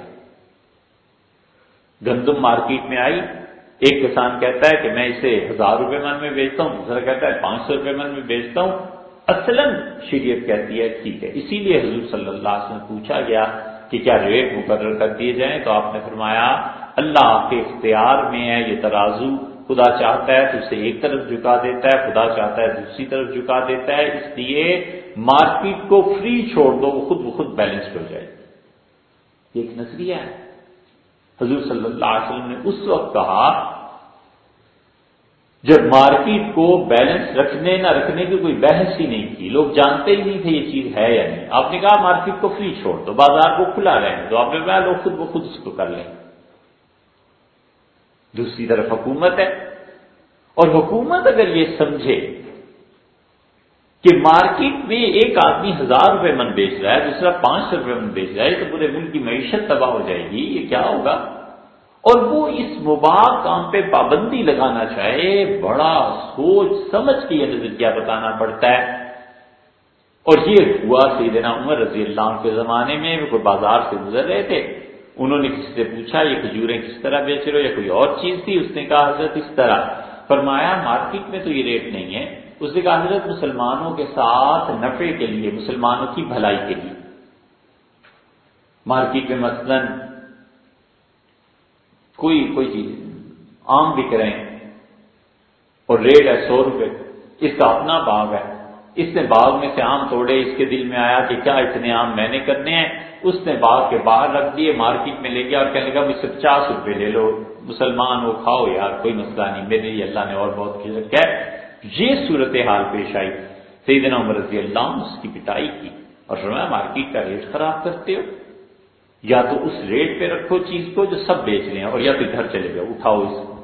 گندم مارکیٹ میں آئی، ایک کسان کہتا ہے کہ میں اسے ہزار روپے من میں بیچتا ہوں، دوسرا کہتا ہے پانچ سو روپے من میں بیچتا ہوں۔ اصلاً شریعت کہتی ہے ٹھیک ہے، اسی لیے حضور صلی اللہ علیہ وسلم پوچھا گیا کہ کیا ریٹ مقرر کر دیے جائیں، تو آپ نے فرمایا اللہ کے اختیار میں ہے یہ ترازو، خدا چاہتا ہے تو اسے ایک طرف جھکا دیتا ہے، خدا چاہتا ہے دوسری طرف جھکا دیتا ہے، اس لیے مارکیٹ کو فری چھوڑ دو، وہ خود بخود بیلنسڈ ہو جائے گی۔ یہ ایک نظریہ ہے۔ حضور صلی اللہ علیہ وسلم نے اس وقت کہا جب مارکیٹ کو بیلنس رکھنے نہ رکھنے کی کوئی بحث ہی نہیں تھی، لوگ جانتے ہی نہیں تھے یہ چیز ہے یا نہیں، آپ نے کہا مارکیٹ کو فری چھوڑ دو، بازار کو کھلا رہنے دو، آپ نے کہا لوگ خود بخود اس کو کر لیں۔ دوسری طرف حکومت ہے، اور حکومت اگر یہ سمجھے کہ مارکیٹ میں ایک آدمی ہزار روپے من بیچ رہا ہے، دوسرا پانچ سو روپے من بیچ رہا ہے، تو پورے ملک کی معیشت تباہ ہو جائے گی، یہ کیا ہوگا؟ اور وہ اس مباح کام پہ پابندی لگانا چاہے، بڑا سوچ سمجھ کے یہ نظریہ بتانا پڑتا ہے۔ اور یہ ہوا سیدنا عمر رضی اللہ عنہ کے زمانے میں، وہ کوئی بازار سے گزر رہے تھے، انہوں نے کسی سے پوچھا یہ کھجوریں کس طرح بیچ رہے ہو یا کوئی اور چیز تھی، اس نے کہا حضرت اس طرح، فرمایا مارکیٹ میں تو یہ ریٹ نہیں ہے، اس نے کہا حضرت مسلمانوں کے ساتھ نفع کے لیے، مسلمانوں کی بھلائی کے لیے، مارکیٹ میں مثلاً کوئی کوئی چیز آم بک رہے ہیں اور ریٹ ہے سو روپے، اس کا اپنا باغ ہے، اس نے باغ میں سے آم توڑے، اس کے دل میں آیا کہ کیا اتنے آم میں نے کرنے ہیں، اس نے باغ کے باہر رکھ دیے، مارکیٹ میں لے گیا اور کہنے لگا مجھ سے پچاس روپے لے لو، مسلمان ہو کھاؤ یار کوئی مسئلہ نہیں، میرے لیے اللہ نے اور بہت کچھ رکھا ہے۔ یہ صورتحال پیش آئی، سیدنا عمر رضی اللہ عنہ اس کی پٹائی کی اور فرمایا مارکیٹ کا ریٹ خراب کرتے ہو، یا تو اس ریٹ پہ رکھو چیز کو جو سب بیچ رہے ہیں، اور یا پھر گھر چلے جاؤ اٹھاؤ اس کو۔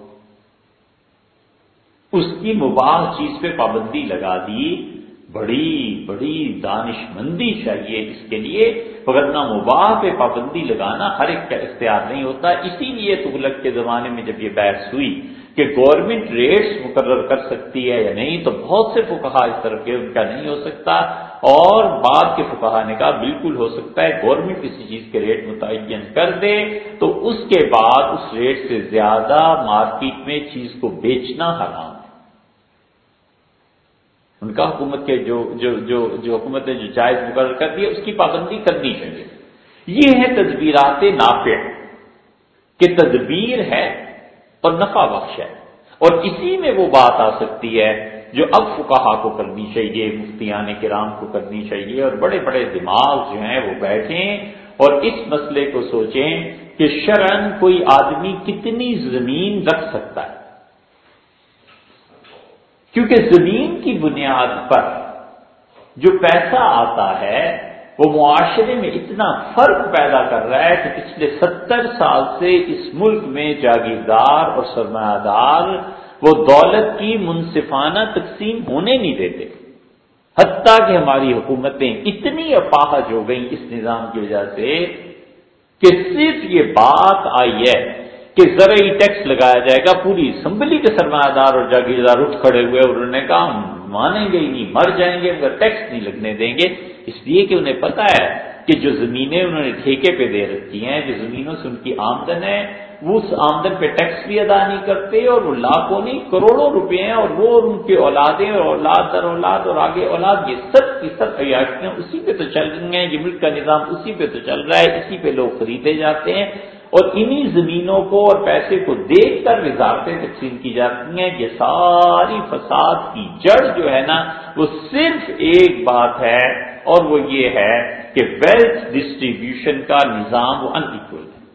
اس کی مباح چیز پہ پابندی لگا دی، بڑی بڑی دانش مندی چاہیے اس کے لیے، ورنہ مباح پہ پابندی لگانا ہر ایک کا اختیار نہیں ہوتا۔ اسی لیے تغلق کے زمانے میں جب یہ بحث ہوئی کہ گورنمنٹ ریٹس مقرر کر سکتی ہے یا نہیں، تو بہت سے فقہا اس طرف کے ان کا نہیں ہو سکتا، اور بعد کے فقہا نے کہا بالکل ہو سکتا ہے، گورنمنٹ کسی چیز کے ریٹ متعین کر دے تو اس کے بعد اس ریٹ سے زیادہ مارکیٹ میں چیز کو بیچنا حرام ہے۔ ان کا حکومت کے جو جو جو جو حکومت نے جو جائز مقرر کر دیا اس کی پابندی کرنی چاہیے۔ یہ ہے تدبیرات نافع کہ تدبیر ہے اور نفع بخش ہے، اور اسی میں وہ بات آ سکتی ہے جو اب فقہا کو کرنی چاہیے، مفتیان کرام کو کرنی چاہیے، اور بڑے بڑے دماغ جو ہیں وہ بیٹھیں اور اس مسئلے کو سوچیں کہ شرعاً کوئی آدمی کتنی زمین رکھ سکتا ہے، کیونکہ زمین کی بنیاد پر جو پیسہ آتا ہے وہ معاشرے میں اتنا فرق پیدا کر رہا ہے کہ پچھلے ستر سال سے اس ملک میں جاگیردار اور سرمایہ دار وہ دولت کی منصفانہ تقسیم ہونے نہیں دیتے، حتیٰ کہ ہماری حکومتیں اتنی اپاہج ہو گئیں اس نظام کی وجہ سے کہ صرف یہ بات آئی ہے کہ زرعی ٹیکس لگایا جائے گا، پوری اسمبلی کے سرمایہ دار اور جاگیردار اٹھ کھڑے ہوئے اور انہوں نے کہا ہم مانیں گے ہی نہیں، مر جائیں گے مگر ٹیکس نہیں لگنے دیں گے، اس لیے کہ انہیں پتا ہے کہ جو زمینیں انہوں نے ٹھیکے پہ دے رکھی ہیں، جو زمینوں سے ان کی آمدن ہے، وہ اس آمدن پہ ٹیکس بھی ادا نہیں کرتے، اور وہ لاکھوں نہیں کروڑوں روپے ہیں، اور وہ اور ان کے اولادیں اور اولاد در اولاد اور آگے اولاد، یہ سب کی سب عیاشیاں اسی پہ تو چل رہی ہیں، یہ ملک کا نظام اسی پہ تو چل رہا ہے، اسی پہ لوگ خریدے جاتے ہیں، اور انہی زمینوں کو اور پیسے کو دیکھ کر وزارتیں تقسیم کی جاتی ہیں۔ یہ ساری فساد کی جڑ جو ہے نا وہ صرف ایک بات ہے، اور وہ یہ ہے کہ ویلتھ ڈسٹریبیوشن کا نظام وہ ان ایکول ہے۔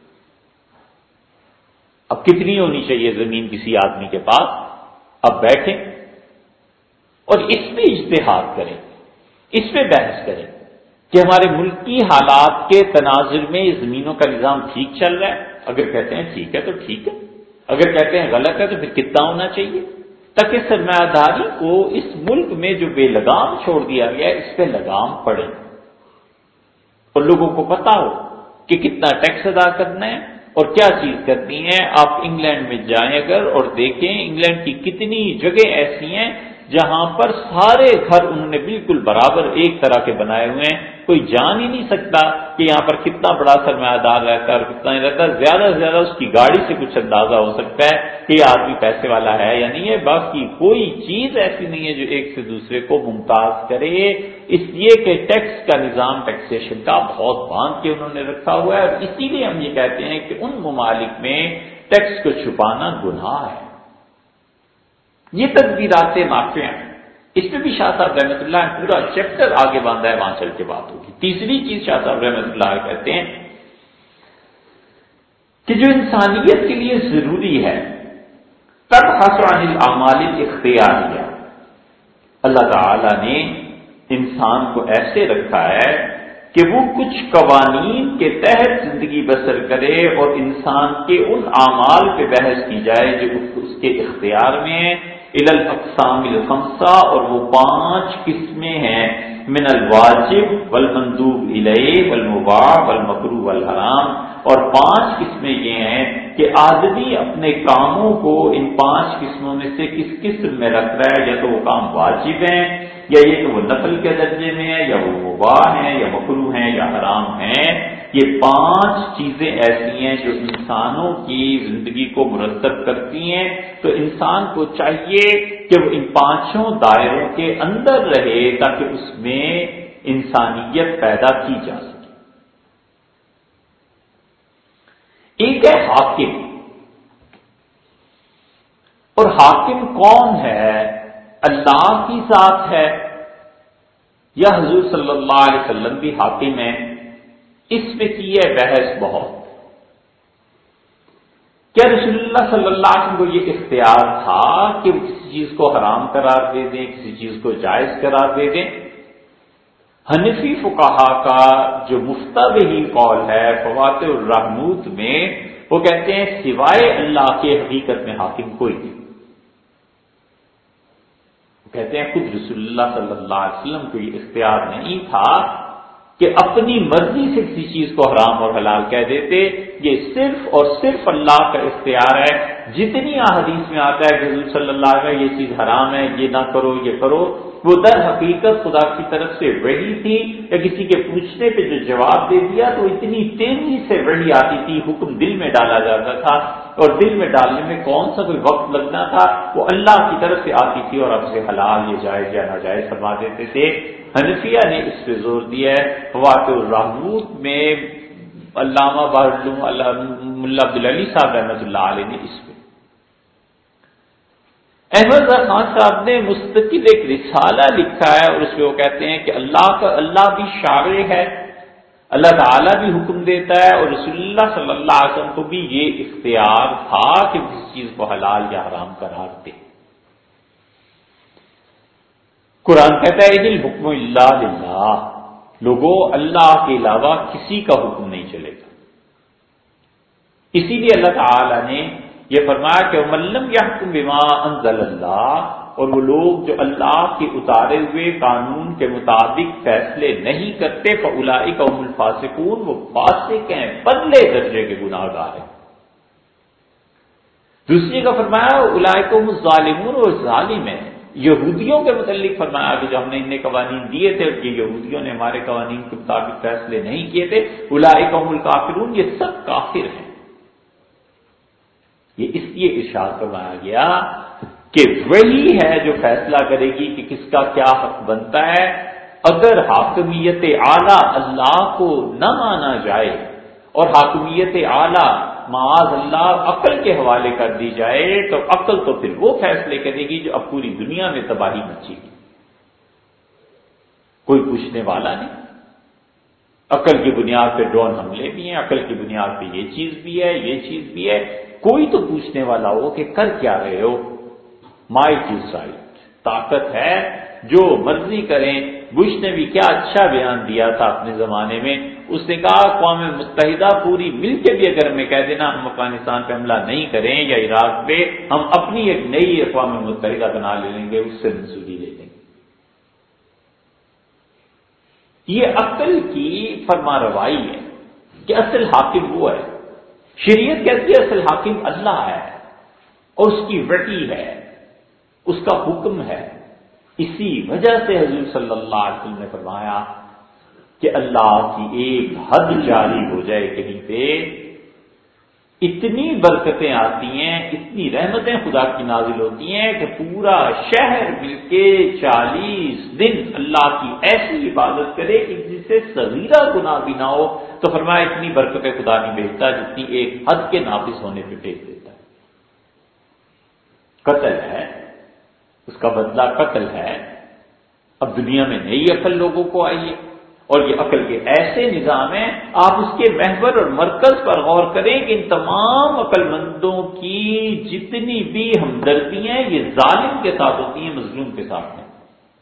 اب کتنی ہونی چاہیے زمین کسی آدمی کے پاس، اب بیٹھیں اور اس پہ اجتہاد کریں، اس پہ بحث کریں کہ ہمارے ملک کی حالات کے تناظر میں یہ زمینوں کا نظام ٹھیک چل رہا ہے، اگر کہتے ہیں ٹھیک ہے تو ٹھیک ہے، اگر کہتے ہیں غلط ہے تو پھر کتنا ہونا چاہیے، تاکہ سرمایہ داری کو اس ملک میں جو بے لگام چھوڑ دیا گیا ہے اس پہ لگام پڑے، اور لوگوں کو پتا ہو کہ کتنا ٹیکس ادا کرنا ہے اور کیا چیز کرنی ہے۔ آپ انگلینڈ میں جائیں اگر اور دیکھیں، انگلینڈ کی کتنی جگہ ایسی ہیں جہاں پر سارے گھر انہوں نے بالکل برابر ایک طرح کے بنائے ہوئے ہیں، کوئی جان ہی نہیں سکتا کہ یہاں پر کتنا بڑا سرمایہ دار رہتا ہے اور کتنا نہیں رہتا، زیادہ سے زیادہ اس کی گاڑی سے کچھ اندازہ ہو سکتا ہے کہ یہ آدمی پیسے والا ہے یا نہیں ہے، باقی کوئی چیز ایسی نہیں ہے جو ایک سے دوسرے کو ممتاز کرے، اس لیے کہ ٹیکس کا نظام ٹیکسیشن کا بہت باندھ کے انہوں نے رکھا ہوا ہے، اور اسی لیے ہم یہ کہتے ہیں کہ ان ممالک میں ٹیکس کو چھپانا گناہ ہے، یہ تدبیرات نافع ہیں، اس میں بھی شاہ صاحب رحمۃ اللہ نے پورا چیپٹر آگے باندھا ہے، وہاں چل کے بات ہوگی۔ تیسری چیز شاہ صاحب رحمۃ اللہ کہتے ہیں کہ جو انسانیت کے لیے ضروری ہے تب عن الاعمال الاختیاریہ، اللہ تعالی نے انسان کو ایسے رکھا ہے کہ وہ کچھ قوانین کے تحت زندگی بسر کرے اور انسان کے ان اعمال پہ بحث کی جائے جو اس کے اختیار میں ہیں، الی الاقسام الخمسہ، اور وہ پانچ قسمیں ہیں، من الواجب والمندوب الیہ والمباح والمکروہ والحرام، اور پانچ قسمیں یہ ہیں کہ آدمی اپنے کاموں کو ان پانچ قسموں میں سے کس قسم میں رکھ رہا ہے، یا تو وہ کام واجب ہیں، یا یہ کہ وہ نفل کے درجے میں ہے، یا وہ مباح ہیں، یا مکروہ ہیں، یا حرام ہیں۔ یہ پانچ چیزیں ایسی ہیں جو انسانوں کی زندگی کو مرتب کرتی ہیں، تو انسان کو چاہیے کہ وہ ان پانچوں دائروں کے اندر رہے تاکہ اس میں انسانیت پیدا کی جا سکے۔ ایک ہے حاکم، اور حاکم کون ہے؟ اللہ کی ذات ہے یا حضور صلی اللہ علیہ وسلم بھی حاکم ہیں؟ اس پہ کی ہے بحث بہت۔ کیا رسول اللہ صلی اللہ علیہ وسلم کو یہ اختیار تھا کہ وہ کسی چیز کو حرام قرار دے دیں، کسی چیز کو جائز قرار دے دیں؟ حنفی فقہا کا جو مفتبہی قول ہے فواتح الرحموت میں، وہ کہتے ہیں سوائے اللہ کے حقیقت میں حاکم کوئی نہیں۔ کہتے ہیں خود رسول اللہ صلی اللہ علیہ وسلم کو یہ اختیار نہیں تھا کہ اپنی مرضی سے کسی چیز کو حرام اور حلال کہہ دیتے، یہ صرف اور صرف اللہ کا اختیار ہے۔ جتنی احادیث میں آتا ہے کہ حضور صلی اللہ علیہ وسلم یہ چیز حرام ہے، یہ نہ کرو، یہ کرو، وہ در حقیقت خدا کی طرف سے وحی تھی، یا کسی کے پوچھنے پہ جو جواب دے دیا تو اتنی تیزی سے وحی آتی تھی، حکم دل میں ڈالا جاتا تھا، اور دل میں ڈالنے میں کون سا کوئی وقت لگنا تھا، وہ اللہ کی طرف سے آتی تھی اور اب سے حلال یہ جائز یا ناجائز فرما دیتے تھے۔ حنفیہ نے اس پہ زور دیا ہے، فواتح الرحموت میں علامہ ملا عبدالعلی صاحب رحمۃ اللہ علیہ نے اس پہ۔ احمد رضا خان صاحب نے مستقل ایک رسالہ لکھا ہے، اور اس میں وہ کہتے ہیں کہ اللہ کا اللہ بھی شارع ہے، اللہ تعالیٰ بھی حکم دیتا ہے، اور رسول اللہ صلی اللہ علیہ وسلم کو بھی یہ اختیار تھا کہ کسی چیز کو حلال یا حرام قرار دے۔ قرآن کہتا ہے الحکم الا للہ، لوگوں اللہ کے علاوہ کسی کا حکم نہیں چلے گا۔ اسی لیے اللہ تعالیٰ نے یہ فرمایا کہ وَمَن لَّمْ يَحْكُم بِمَا أَنزَلَ اللَّهُ، اور وہ لوگ جو اللہ کے اتارے ہوئے قانون کے مطابق فیصلے نہیں کرتے، فَأُولَٰئِكَ هُمُ الْفَاسِقُونَ، وہ فاسق ہیں، بدلے درجے کے گناہ گار ہیں۔ دوسری جگہ فرمایا اولئک هم الظالمون، اور ظالم ہیں۔ یہودیوں کے متعلق فرمایا کہ جو ہم نے انہیں قوانین دیے تھے کہ یہودیوں نے ہمارے قوانین کے مطابق فیصلے نہیں کیے تھے، اولئک هم الکافرون، یہ سب کافر ہیں۔ یہ اس لیے ارشاد فرمایا گیا کہ وہی ہے جو فیصلہ کرے گی کہ کس کا کیا حق بنتا ہے۔ اگر حاکمیت اعلیٰ اللہ کو نہ مانا جائے اور حاکمیت اعلیٰ معاذ اللہ عقل کے حوالے کر دی جائے، تو عقل تو پھر وہ فیصلے کرے گی جو اب پوری دنیا میں تباہی مچے گی۔ کوئی پوچھنے والا نہیں۔ عقل کی بنیاد پہ ڈرون حملے بھی ہیں، عقل کی بنیاد پہ یہ چیز بھی ہے، یہ چیز بھی ہے۔ کوئی تو پوچھنے والا ہو کہ کر کیا رہے ہو؟ مائٹ از رائٹ، طاقت ہے، جو مرضی کریں۔ بش نے بھی کیا اچھا بیان دیا تھا اپنے زمانے میں، اس نے کہا اقوام متحدہ پوری مل کے بھی اگر ہمیں کہہ دینا ہم افغانستان پہ حملہ نہیں کریں یا عراق پہ، ہم اپنی ایک نئی اقوام متحدہ بنا لیں گے، اس سے منظوری لے لیں گے۔ یہ عقل کی فرما روائی ہے کہ اصل حاکم وہ ہے۔ شریعت کہتی ہے اصل حاکم اللہ ہے، اور اس کی وحی ہے، اس کا حکم ہے۔ اسی وجہ سے حضور صلی اللہ علیہ وسلم نے فرمایا کہ اللہ کی ایک حد جاری ہو جائے کہیں پہ، اتنی برکتیں آتی ہیں، اتنی رحمتیں خدا کی نازل ہوتی ہیں کہ پورا شہر مل کے چالیس دن اللہ کی ایسی عبادت کرے کہ جس سے صغیرہ گناہ بھی نہ ہو، تو فرمایا اتنی برکتیں خدا نہیں بھیجتا جتنی ایک حد کے نافذ ہونے پہ بھیج دیتا ہے۔ قتل ہے، کا بدلہ قتل ہے۔ اب دنیا میں نئی عقل لوگوں کو آئی ہے، اور یہ عقل کے ایسے نظام ہیں، آپ اس کے محور اور مرکز پر غور کریں کہ ان تمام عقل مندوں کی جتنی بھی ہمدردیاں ہیں یہ ظالم کے ساتھ ہوتی ہیں، مظلوم کے ساتھ نہیں۔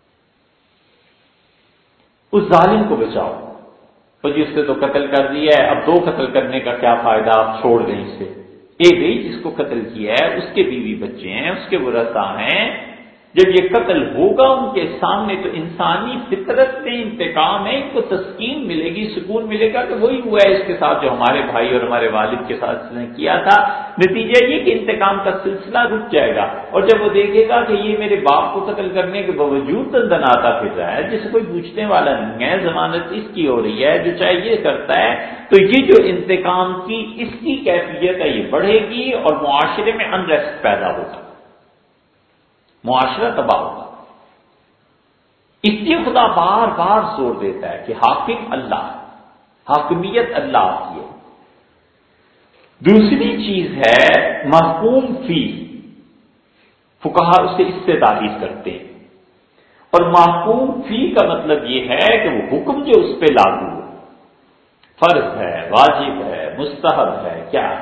اس ظالم کو بچاؤ، تو جس سے تو قتل کر دیا ہے، اب دو قتل کرنے کا کیا فائدہ، آپ چھوڑ دیں اسے۔ ایک گئی جس کو قتل کیا ہے اس کے بیوی بچے ہیں، اس کے ورثاء ہیں، جب یہ قتل ہوگا ان کے سامنے تو انسانی فطرت میں انتقام ہے، ان کو تسکین ملے گی، سکون ملے گا کہ وہی ہوا ہے اس کے ساتھ جو ہمارے بھائی اور ہمارے والد کے ساتھ اس نے کیا تھا۔ نتیجہ یہ کہ انتقام کا سلسلہ رک جائے گا، اور جب وہ دیکھے گا کہ یہ میرے باپ کو قتل کرنے کے باوجود دندناتا پھر رہا ہے، جسے کوئی پوچھنے والا نہیں ہے، ضمانت اس کی ہو رہی ہے، جو چاہے یہ کرتا ہے، تو یہ جو انتقام کی اس کی کیفیت ہے یہ بڑھے گی اور معاشرے میں انریسٹ پیدا ہوگا، معاشرہ تباہ ہوگا۔ اس لیے خدا بار بار زور دیتا ہے کہ حاکم اللہ، حاکمیت اللہ کی ہے۔ دوسری چیز ہے محکوم فی، فقہا اسے اس سے تعبیر کرتے ہیں، اور محکوم فی کا مطلب یہ ہے کہ وہ حکم جو اس پہ لاگو ہو، فرض ہے، واجب ہے، مستحب ہے، کیا ہے۔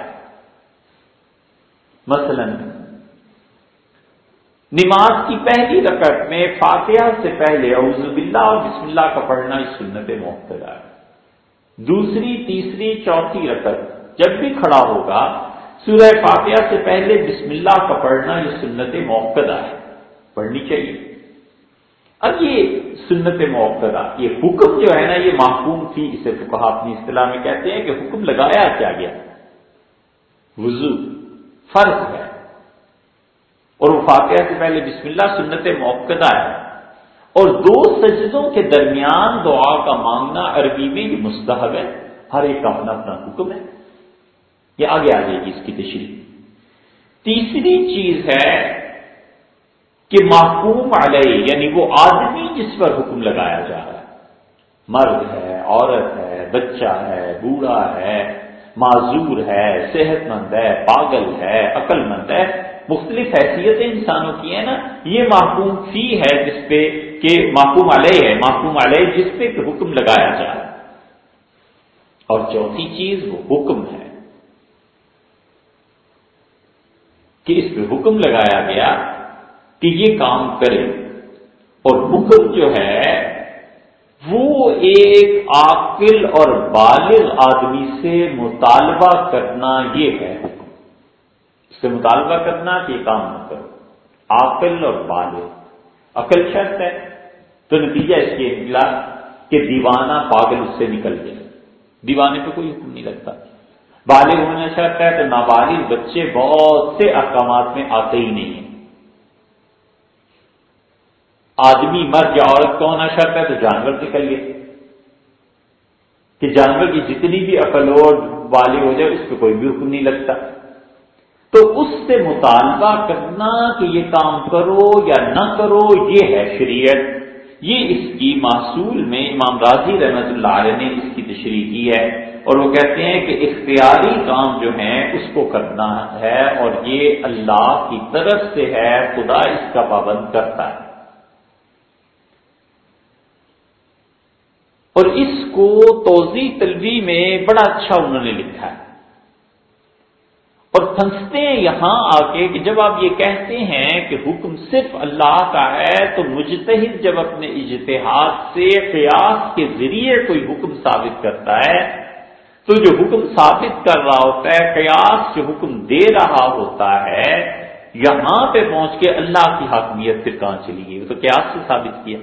مثلاً نماز کی پہلی رکعت میں فاتحہ سے پہلے اعوذ باللہ اور بسم اللہ کا پڑھنا اس سنت مؤکدہ ہے۔ دوسری، تیسری، چوتھی رکعت جب بھی کھڑا ہوگا سورہ فاتحہ سے پہلے بسم اللہ کا پڑھنا یہ سنت مؤکدہ ہے، پڑھنی چاہیے۔ اب یہ سنت مؤکدہ، یہ حکم جو ہے نا یہ محکوم فی، اسے فقہا اپنی اصطلاح میں کہتے ہیں کہ حکم لگایا کیا گیا، وضو فرض ہے، اور وہ فاتحہ سے پہلے بسم اللہ سنت مؤکدہ ہے، اور دو سجدوں کے درمیان دعا کا مانگنا عربی میں یہ مستحب ہے، ہر ایک کا اپنا اپنا حکم ہے، یہ آگے آ جائے گی اس کی تشریح۔ تیسری چیز ہے کہ محکوم علیہ، یعنی وہ آدمی جس پر حکم لگایا جا رہا ہے، مرد ہے، عورت ہے، بچہ ہے، بوڑھا ہے، معذور ہے، صحت مند ہے، پاگل ہے، عقل مند ہے، مختلف حیثیتیں انسانوں کی ہیں نا، یہ محکوم فی ہے جس پہ کہ محکوم علیہ ہے، محکوم علیہ جس پہ کہ حکم لگایا جا رہا ہے۔ اور چوتھی چیز وہ حکم ہے کہ اس پہ حکم لگایا گیا کہ یہ کام کرے، اور حکم جو ہے وہ ایک عاقل اور بالغ آدمی سے مطالبہ کرنا، یہ ہے حکم، اس سے مطالبہ کرنا کہ یہ کام نہ کرو، عاقل اور بالغ، عقل شرط ہے، تو نتیجہ اس کے نکلا کہ دیوانہ پاگل اس سے نکل گیا، دیوانے پہ کوئی حکم نہیں لگتا۔ بالغ ہونا شرط ہے تو نابالغ بچے بہت سے احکامات میں آتے ہی نہیں ہیں۔ آدمی مرد یا عورت کا ہونا شرط ہے تو جانور نکل گئے کہ جانور کی جتنی بھی عقل ہو بالغ ہو جائے اس پہ کوئی بھی حکم نہیں لگتا۔ تو اس سے مطالبہ کرنا کہ یہ کام کرو یا نہ کرو یہ ہے شریعت، یہ اس کی محصول میں امام رازی رحمۃ اللہ علیہ نے اس کی تشریح کی ہے، اور وہ کہتے ہیں کہ اختیاری کام جو ہیں اس کو کرنا ہے، اور یہ اللہ کی طرف سے ہے، خدا اس کا پابند کرتا ہے۔ اور اس کو توضیح طلبی میں بڑا اچھا انہوں نے لکھا ہے، اور پھنستے ہیں یہاں آ کے کہ جب آپ یہ کہتے ہیں کہ حکم صرف اللہ کا ہے تو مجتہد جب اپنے اجتہاد سے قیاس کے ذریعے کوئی حکم ثابت کرتا ہے تو جو حکم ثابت کر رہا ہوتا ہے، قیاس جو حکم دے رہا ہوتا ہے، یہاں پہ پہنچ کے اللہ کی حاکمیت پھر کہاں چلی گئی، وہ تو قیاس سے ثابت کیا۔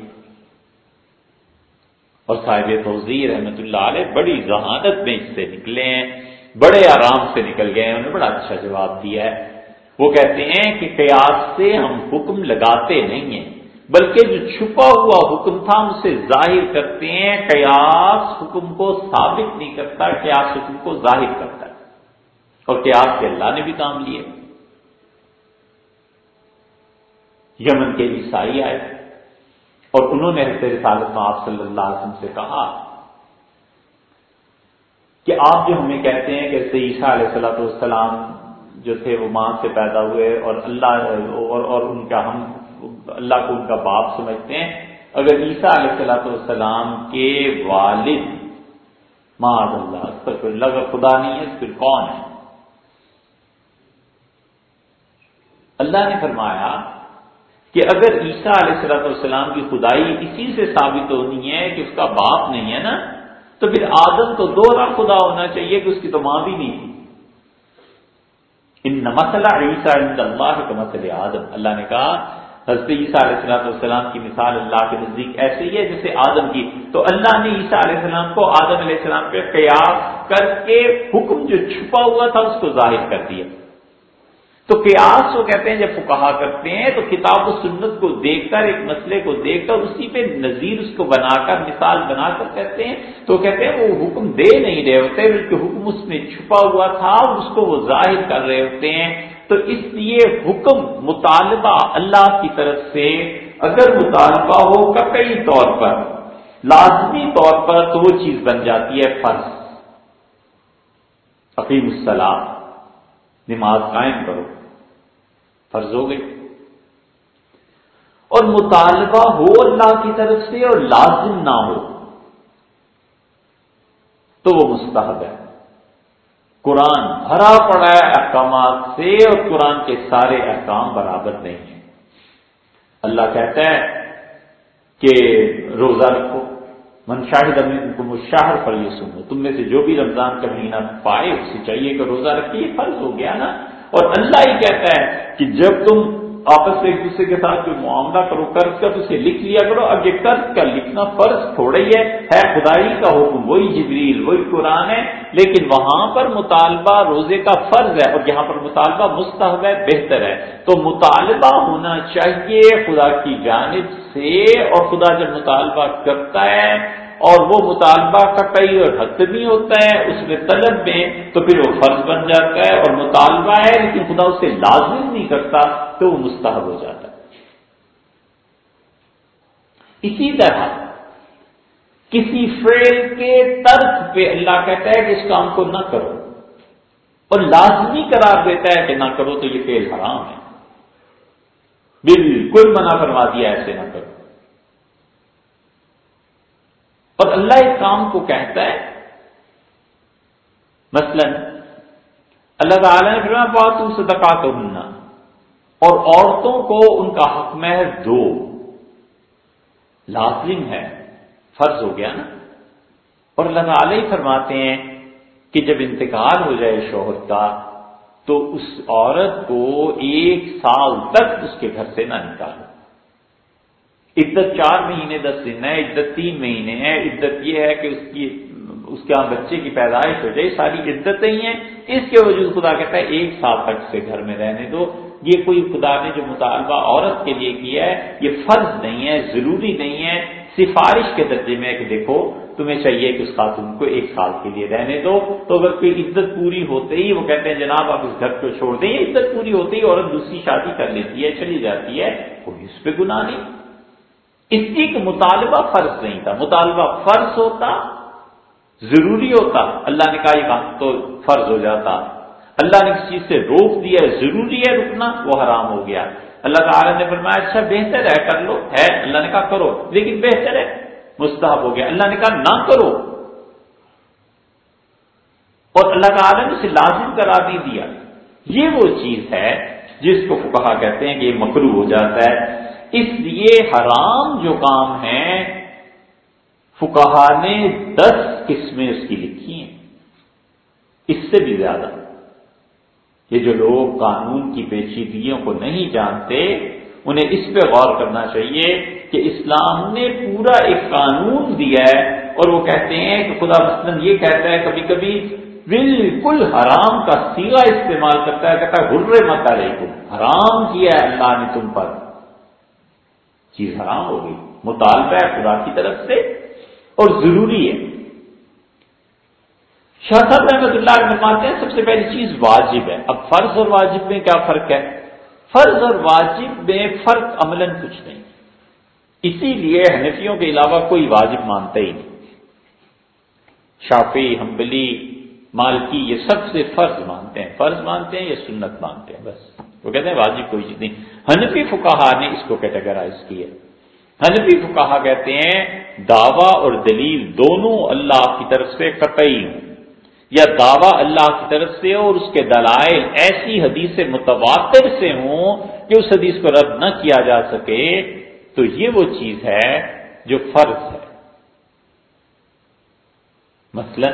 اور صاحب توضیح رحمۃ اللہ علیہ بڑی ذہانت میں اس سے نکلے ہیں، بڑے آرام سے نکل گئے ہیں، انہوں نے بڑا اچھا جواب دیا ہے۔ وہ کہتے ہیں کہ قیاس سے ہم حکم لگاتے نہیں ہیں، بلکہ جو چھپا ہوا حکم تھا ہم اسے ظاہر کرتے ہیں، قیاس حکم کو ثابت نہیں کرتا، قیاس حکم کو ظاہر کرتا ہے، اور قیاس کے اللہ نے بھی کام لیے۔ یمن کے عیسائی آئے اور انہوں نے حضرت رسالت میں آپ صلی اللہ علیہ وسلم سے کہا کہ آپ جو ہمیں کہتے ہیں کہ حضرت عیسیٰ علیہ الصلوۃ والسلام جو تھے وہ ماں سے پیدا ہوئے اور اللہ اور, اور ان کا ہم اللہ کو ان کا باپ سمجھتے ہیں. اگر عیسیٰ علیہ السلام کے والد معاذ اللہ استغفر اللہ کا خدا نہیں ہے پھر کون ہے؟ اللہ نے فرمایا کہ اگر عیسیٰ علیہ السلام کی خدائی اسی سے ثابت ہونی ہے کہ اس کا باپ نہیں ہے نا، تو پھر آدم تو دوہرا خدا ہونا چاہیے کہ اس کی تو ماں بھی نہیں تھی. ان مثل عیسیٰ عند اللہ کمثل آدم، اللہ نے کہا حضرت عیسیٰ علیہ السلام کی مثال اللہ کے نزدیک ایسے ہی ہے جیسے آدم کی. تو اللہ نے عیسیٰ علیہ السلام کو آدم علیہ السلام پہ قیاس کر کے حکم جو چھپا ہوا تھا اس کو ظاہر کر دیا. تو قیاس وہ کہتے ہیں جب فقہا کرتے ہیں تو کتاب و سنت کو دیکھ کر، ایک مسئلے کو دیکھ کر اسی پہ نظیر اس کو بنا کر، مثال بنا کر کہتے ہیں. تو کہتے ہیں وہ حکم دے نہیں رہے ہوتے بلکہ حکم اس میں چھپا ہوا تھا، اس کو وہ ظاہر کر رہے ہوتے ہیں. تو اس لیے حکم مطالبہ اللہ کی طرف سے اگر مطالبہ ہو قطعی طور پر، لازمی طور پر، تو وہ چیز بن جاتی ہے فرض. اقیم الصلاۃ، نماز قائم کرو، فرض ہو گئی. اور مطالبہ ہو اللہ کی طرف سے اور لازم نہ ہو تو وہ مستحب ہے. قرآن بھرا پڑا ہے احکامات سے اور قرآن کے سارے احکام برابر نہیں ہیں. اللہ کہتا ہے کہ روزہ رکھو، من شاہد منکم الشہر فلیصمہ، تم میں سے جو بھی رمضان کا مہینہ پائے اسے چاہیے کہ روزہ رکھے. یہ فرض ہو گیا نا. اور اللہ ہی کہتا ہے کہ جب تم آپس میں ایک دوسرے کے ساتھ کوئی معاملہ کرو قرض کا تو اسے لکھ لیا کرو. اب یہ قرض کا لکھنا فرض تھوڑا ہی ہے، ہے خدائی کا حکم، وہی جبریل وہی قرآن ہے. لیکن وہاں پر مطالبہ روزے کا فرض ہے اور یہاں پر مطالبہ مستحب ہے، بہتر ہے. تو مطالبہ ہونا چاہیے خدا کی جانب سے، اور خدا جب مطالبہ کرتا ہے اور وہ مطالبہ قطعی اور حتمی ہوتا ہے اس میں طلب میں، تو پھر وہ فرض بن جاتا ہے. اور مطالبہ ہے لیکن خدا اسے لازم نہیں کرتا تو وہ مستحب ہو جاتا ہے. اسی طرح کسی فعل کے ترک پہ اللہ کہتا ہے کہ اس کام کو نہ کرو اور لازمی قرار دیتا ہے کہ نہ کرو تو یہ فعل حرام ہے، بالکل منع فرما دیا ایسے نہ کرو. اور اللہ اس کام کو کہتا ہے، مثلا اللہ تعالیٰ نے فرمایا فاتوا صدقاتہن، اور عورتوں کو ان کا حق مہر دو. لازم ہے، فرض ہو گیا نا. اور اللہ تعالیٰ ہی فرماتے ہیں کہ جب انتقال ہو جائے شوہر کا تو اس عورت کو ایک سال تک اس کے گھر سے نہ نکالو. عدت چار مہینے دس دن ہے، عدت تین مہینے ہے. عدت یہ ہے کہ اس کی اس کے یہاں بچے کی پیدائش ہو جائے، ساری عدتیں ہی ہیں. اس کے وجود خدا کہتا ہے ایک سال تک سے گھر میں رہنے دو. یہ کوئی خدا نے جو مطالبہ عورت کے لیے کیا ہے یہ فرض نہیں ہے، ضروری نہیں ہے، سفارش کے درجے میں ہے کہ دیکھو تمہیں چاہیے کہ اس خاتون کو ایک سال کے لیے رہنے دو. تو اگر کوئی عدت پوری ہوتے ہی وہ کہتے ہیں جناب آپ اس گھر کو چھوڑ دیں، عدت پوری ہوتے ہی عورت دوسری شادی کر لیتی ہے، چلی جاتی ہے، کوئی اس پہ گناہ نہیں. اس لیے کہ مطالبہ فرض نہیں تھا. مطالبہ فرض ہوتا، ضروری ہوتا، اللہ نے کہا یہ کام تو فرض ہو جاتا. اللہ نے کسی چیز سے روک دیا، ضروری ہے رکنا، وہ حرام ہو گیا. اللہ تعالیٰ نے فرمایا اچھا بہتر ہے کر لو، ہے اللہ نے کہا کرو لیکن بہتر ہے، مستحب ہو گیا. اللہ نے کہا نہ کرو اور اللہ تعالیٰ نے اسے لازم قرار نہیں دیا. یہ وہ چیز ہے جس کو فقہا کہتے ہیں کہ یہ مکروہ ہو جاتا ہے. اس لیے حرام جو کام ہے فقہا نے دس قسمیں اس کی لکھی ہیں، اس سے بھی زیادہ. یہ جو لوگ قانون کی پیچیدگیوں کو نہیں جانتے انہیں اس پہ غور کرنا چاہیے کہ اسلام نے پورا ایک قانون دیا ہے اور وہ کہتے ہیں کہ خدا مثلاً یہ کہتا ہے کبھی کبھی بالکل حرام کا صیغہ استعمال کرتا ہے، کہتا ہے حرمت علیکم، حرام کیا ہے اللہ نے تم پر. چیز حرام ہو گئی، مطالبہ ہے خدا کی طرف سے اور ضروری ہے. شاہ صاحب رحمۃ اللہ علیہ فرماتے ہیں سب سے پہلی چیز واجب ہے. اب فرض اور واجب میں کیا فرق ہے؟ فرض اور واجب میں فرق عملاً کچھ نہیں، اسی لیے حنفیوں کے علاوہ کوئی واجب مانتا ہی نہیں. شافعی، حنبلی، مالکی یہ سب سے فرض مانتے ہیں، فرض مانتے ہیں یا سنت مانتے ہیں بس. وہ کہتے ہیں واجب کوئی چیز نہیں. حنفی فقہا نے اس کو کیٹیگرائز کیا. حنفی فقہا کہتے ہیں دعویٰ اور دلیل دونوں اللہ کی طرف سے قطعی ہوں، یا دعویٰ اللہ کی طرف سے اور اس کے دلائل ایسی حدیث متواتر سے ہوں کہ اس حدیث کو رد نہ کیا جا سکے، تو یہ وہ چیز ہے جو فرض ہے. مثلا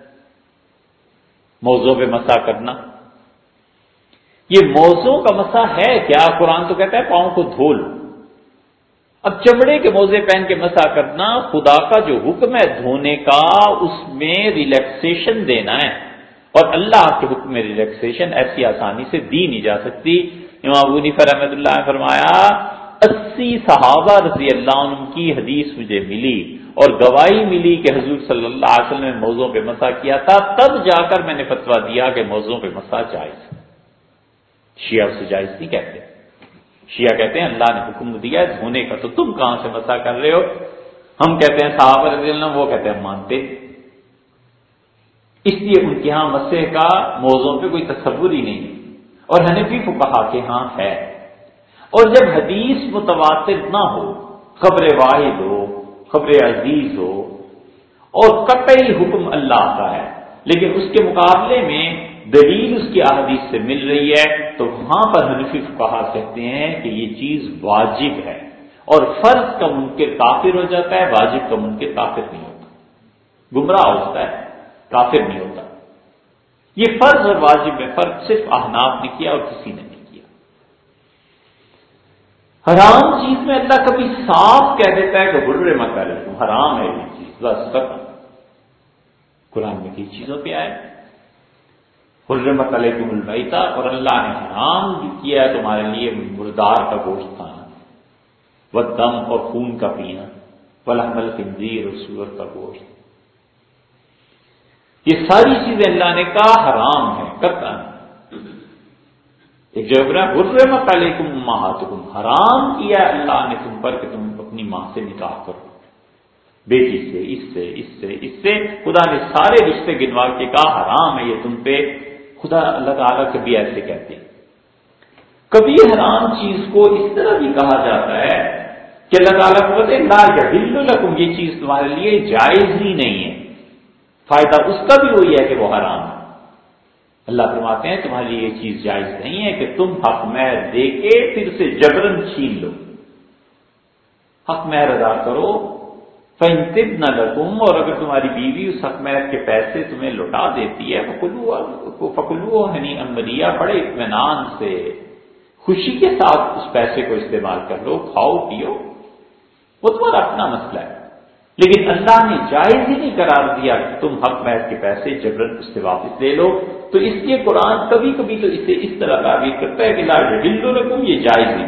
موضوع پہ مسح کرنا، یہ موضوع کا مسح ہے کیا؟ قرآن تو کہتا ہے پاؤں کو دھو لو. اب چمڑے کے موزے پہن کے مسح کرنا، خدا کا جو حکم ہے دھونے کا، اس میں ریلیکسیشن دینا ہے، اور اللہ کے حکم میں ریلیکسیشن ایسی آسانی سے دی نہیں جا سکتی. امام ابو حنیفہ رحمۃ اللہ نے فرمایا اسی صحابہ رضی اللہ عنہ کی حدیث مجھے ملی اور گواہی ملی کہ حضور صلی اللہ علیہ وسلم نے موضوع پہ مسح کیا تھا، تب جا کر میں نے فتویٰ دیا کہ موضوع پہ مسح جائز. شیعہ اسے جائز نہیں کہتے. شیعہ کہتے ہیں اللہ نے حکم دیا ہے دھونے کا، تو تم کہاں سے مسح کر رہے ہو؟ ہم کہتے ہیں صحابہ رضی اللہ عنہ، وہ کہتے ہیں ہم مانتے. اس لیے ان کے ہاں مسح کا موضوع پہ کوئی تصور ہی نہیں ہے، اور حنفی فقہا کے ہاں ہے. اور جب حدیث متواتر نہ ہو، خبر واحد ہو، خبر عزیز ہو، اور قطعی حکم اللہ کا ہے، لیکن اس کے مقابلے میں دلیل اس کی احادیث سے مل رہی ہے، تو وہاں پر حنفی فقہا کہتے ہیں کہ یہ چیز واجب ہے، اور فرض کا منکر کافر ہو جاتا ہے، واجب کا منکر کافر نہیں ہوتا، گمراہ ہوتا ہے، کافر نہیں ہوتا. یہ فرض اور واجب میں فرق صرف احناف نے کیا اور کسی نے نہیں کیا. حرام چیز میں اللہ کبھی صاف کہہ دیتا ہے کہ حرمت علیکم، حرام ہے یہ چیز، بس ختم. قرآن میں کئی چیزوں پہ آئے حرمت علیکم المیتہ، اور اللہ نے حرام کیا ہے تمہارے لیے مردار کا گوشت کھانا، والدم اور خون کا پینا، ولحم الخنزیر اور سور کا گوشت. یہ ساری چیزیں اللہ نے کہا حرام ہے قطعاً. ایک جگہ حرمت علیکم امہاتکم، حرام کیا اللہ نے تم پر کہ تم اپنی ماں سے نکاح کرو، بیٹی سے، اس سے اس سے اس سے خدا نے سارے رشتے گنوا کے کہا حرام ہے یہ تم پہ. خدا اللہ تعالیٰ کبھی ایسے کہتے ہیں. کبھی حرام چیز کو اس طرح بھی کہا جاتا ہے کہ اللہ تعالیٰ کو کہتے ہیں لا یحل لکم، یہ چیز تمہارے لیے جائز ہی نہیں ہے. فائدہ اس کا بھی وہی ہے کہ وہ حرام ہے. اللہ فرماتے ہیں تمہارے لیے یہ چیز جائز نہیں ہے کہ تم حق مہر دے کے پھر سے جبرن چھین لو. حق مہر ادا کرو، فَإِنْ لَكُمْ، اور اگر تمہاری بیوی اس حق مہر کے پیسے تمہیں لوٹا دیتی ہے فَكُلُوهُ هَنِيئًا مَرِيئًا، بڑے اطمینان سے خوشی کے ساتھ اس پیسے کو استعمال کر لو، کھاؤ پیو، وہ تمہارا اپنا مسئلہ ہے. لیکن اللہ نے جائز ہی نہیں قرار دیا کہ تم حق مہر کے پیسے جبرن اس سے واپس لے لو. تو اس لیے قرآن کبھی کبھی تو اسے اس طرح تعبیر کرتا ہے کہ لا یحل لکم، یہ جائز نہیں.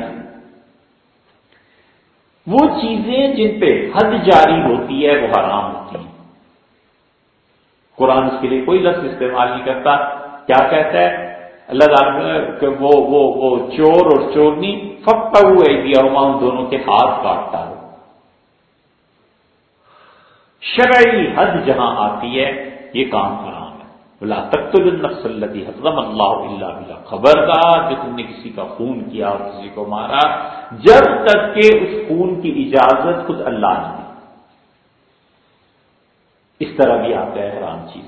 وہ چیزیں جن پہ حد جاری ہوتی ہے وہ حرام ہوتی ہیں. قرآن اس کے لیے کوئی لفظ استعمال نہیں کرتا. کیا کہتا ہے اللہ تعالیٰ کہ وہ وہ وہ چور اور چورنی فقطعوا ایدیہما، ان دونوں کے ہاتھ کاٹتا ہو. شرعی حد جہاں آتی ہے یہ کام حرام ہے. وَلَا تَقْتُلُوا النَّفْسَ الَّتِي حَرَّمَ اللَّهُ إِلَّا بِالْحَقِّ، خبردار کہ تم نے کسی کا خون کیا اور کسی کو مارا جب تک کہ اس خون کی اجازت خود اللہ نے دی. اس طرح بھی آتا ہے حرام چیز.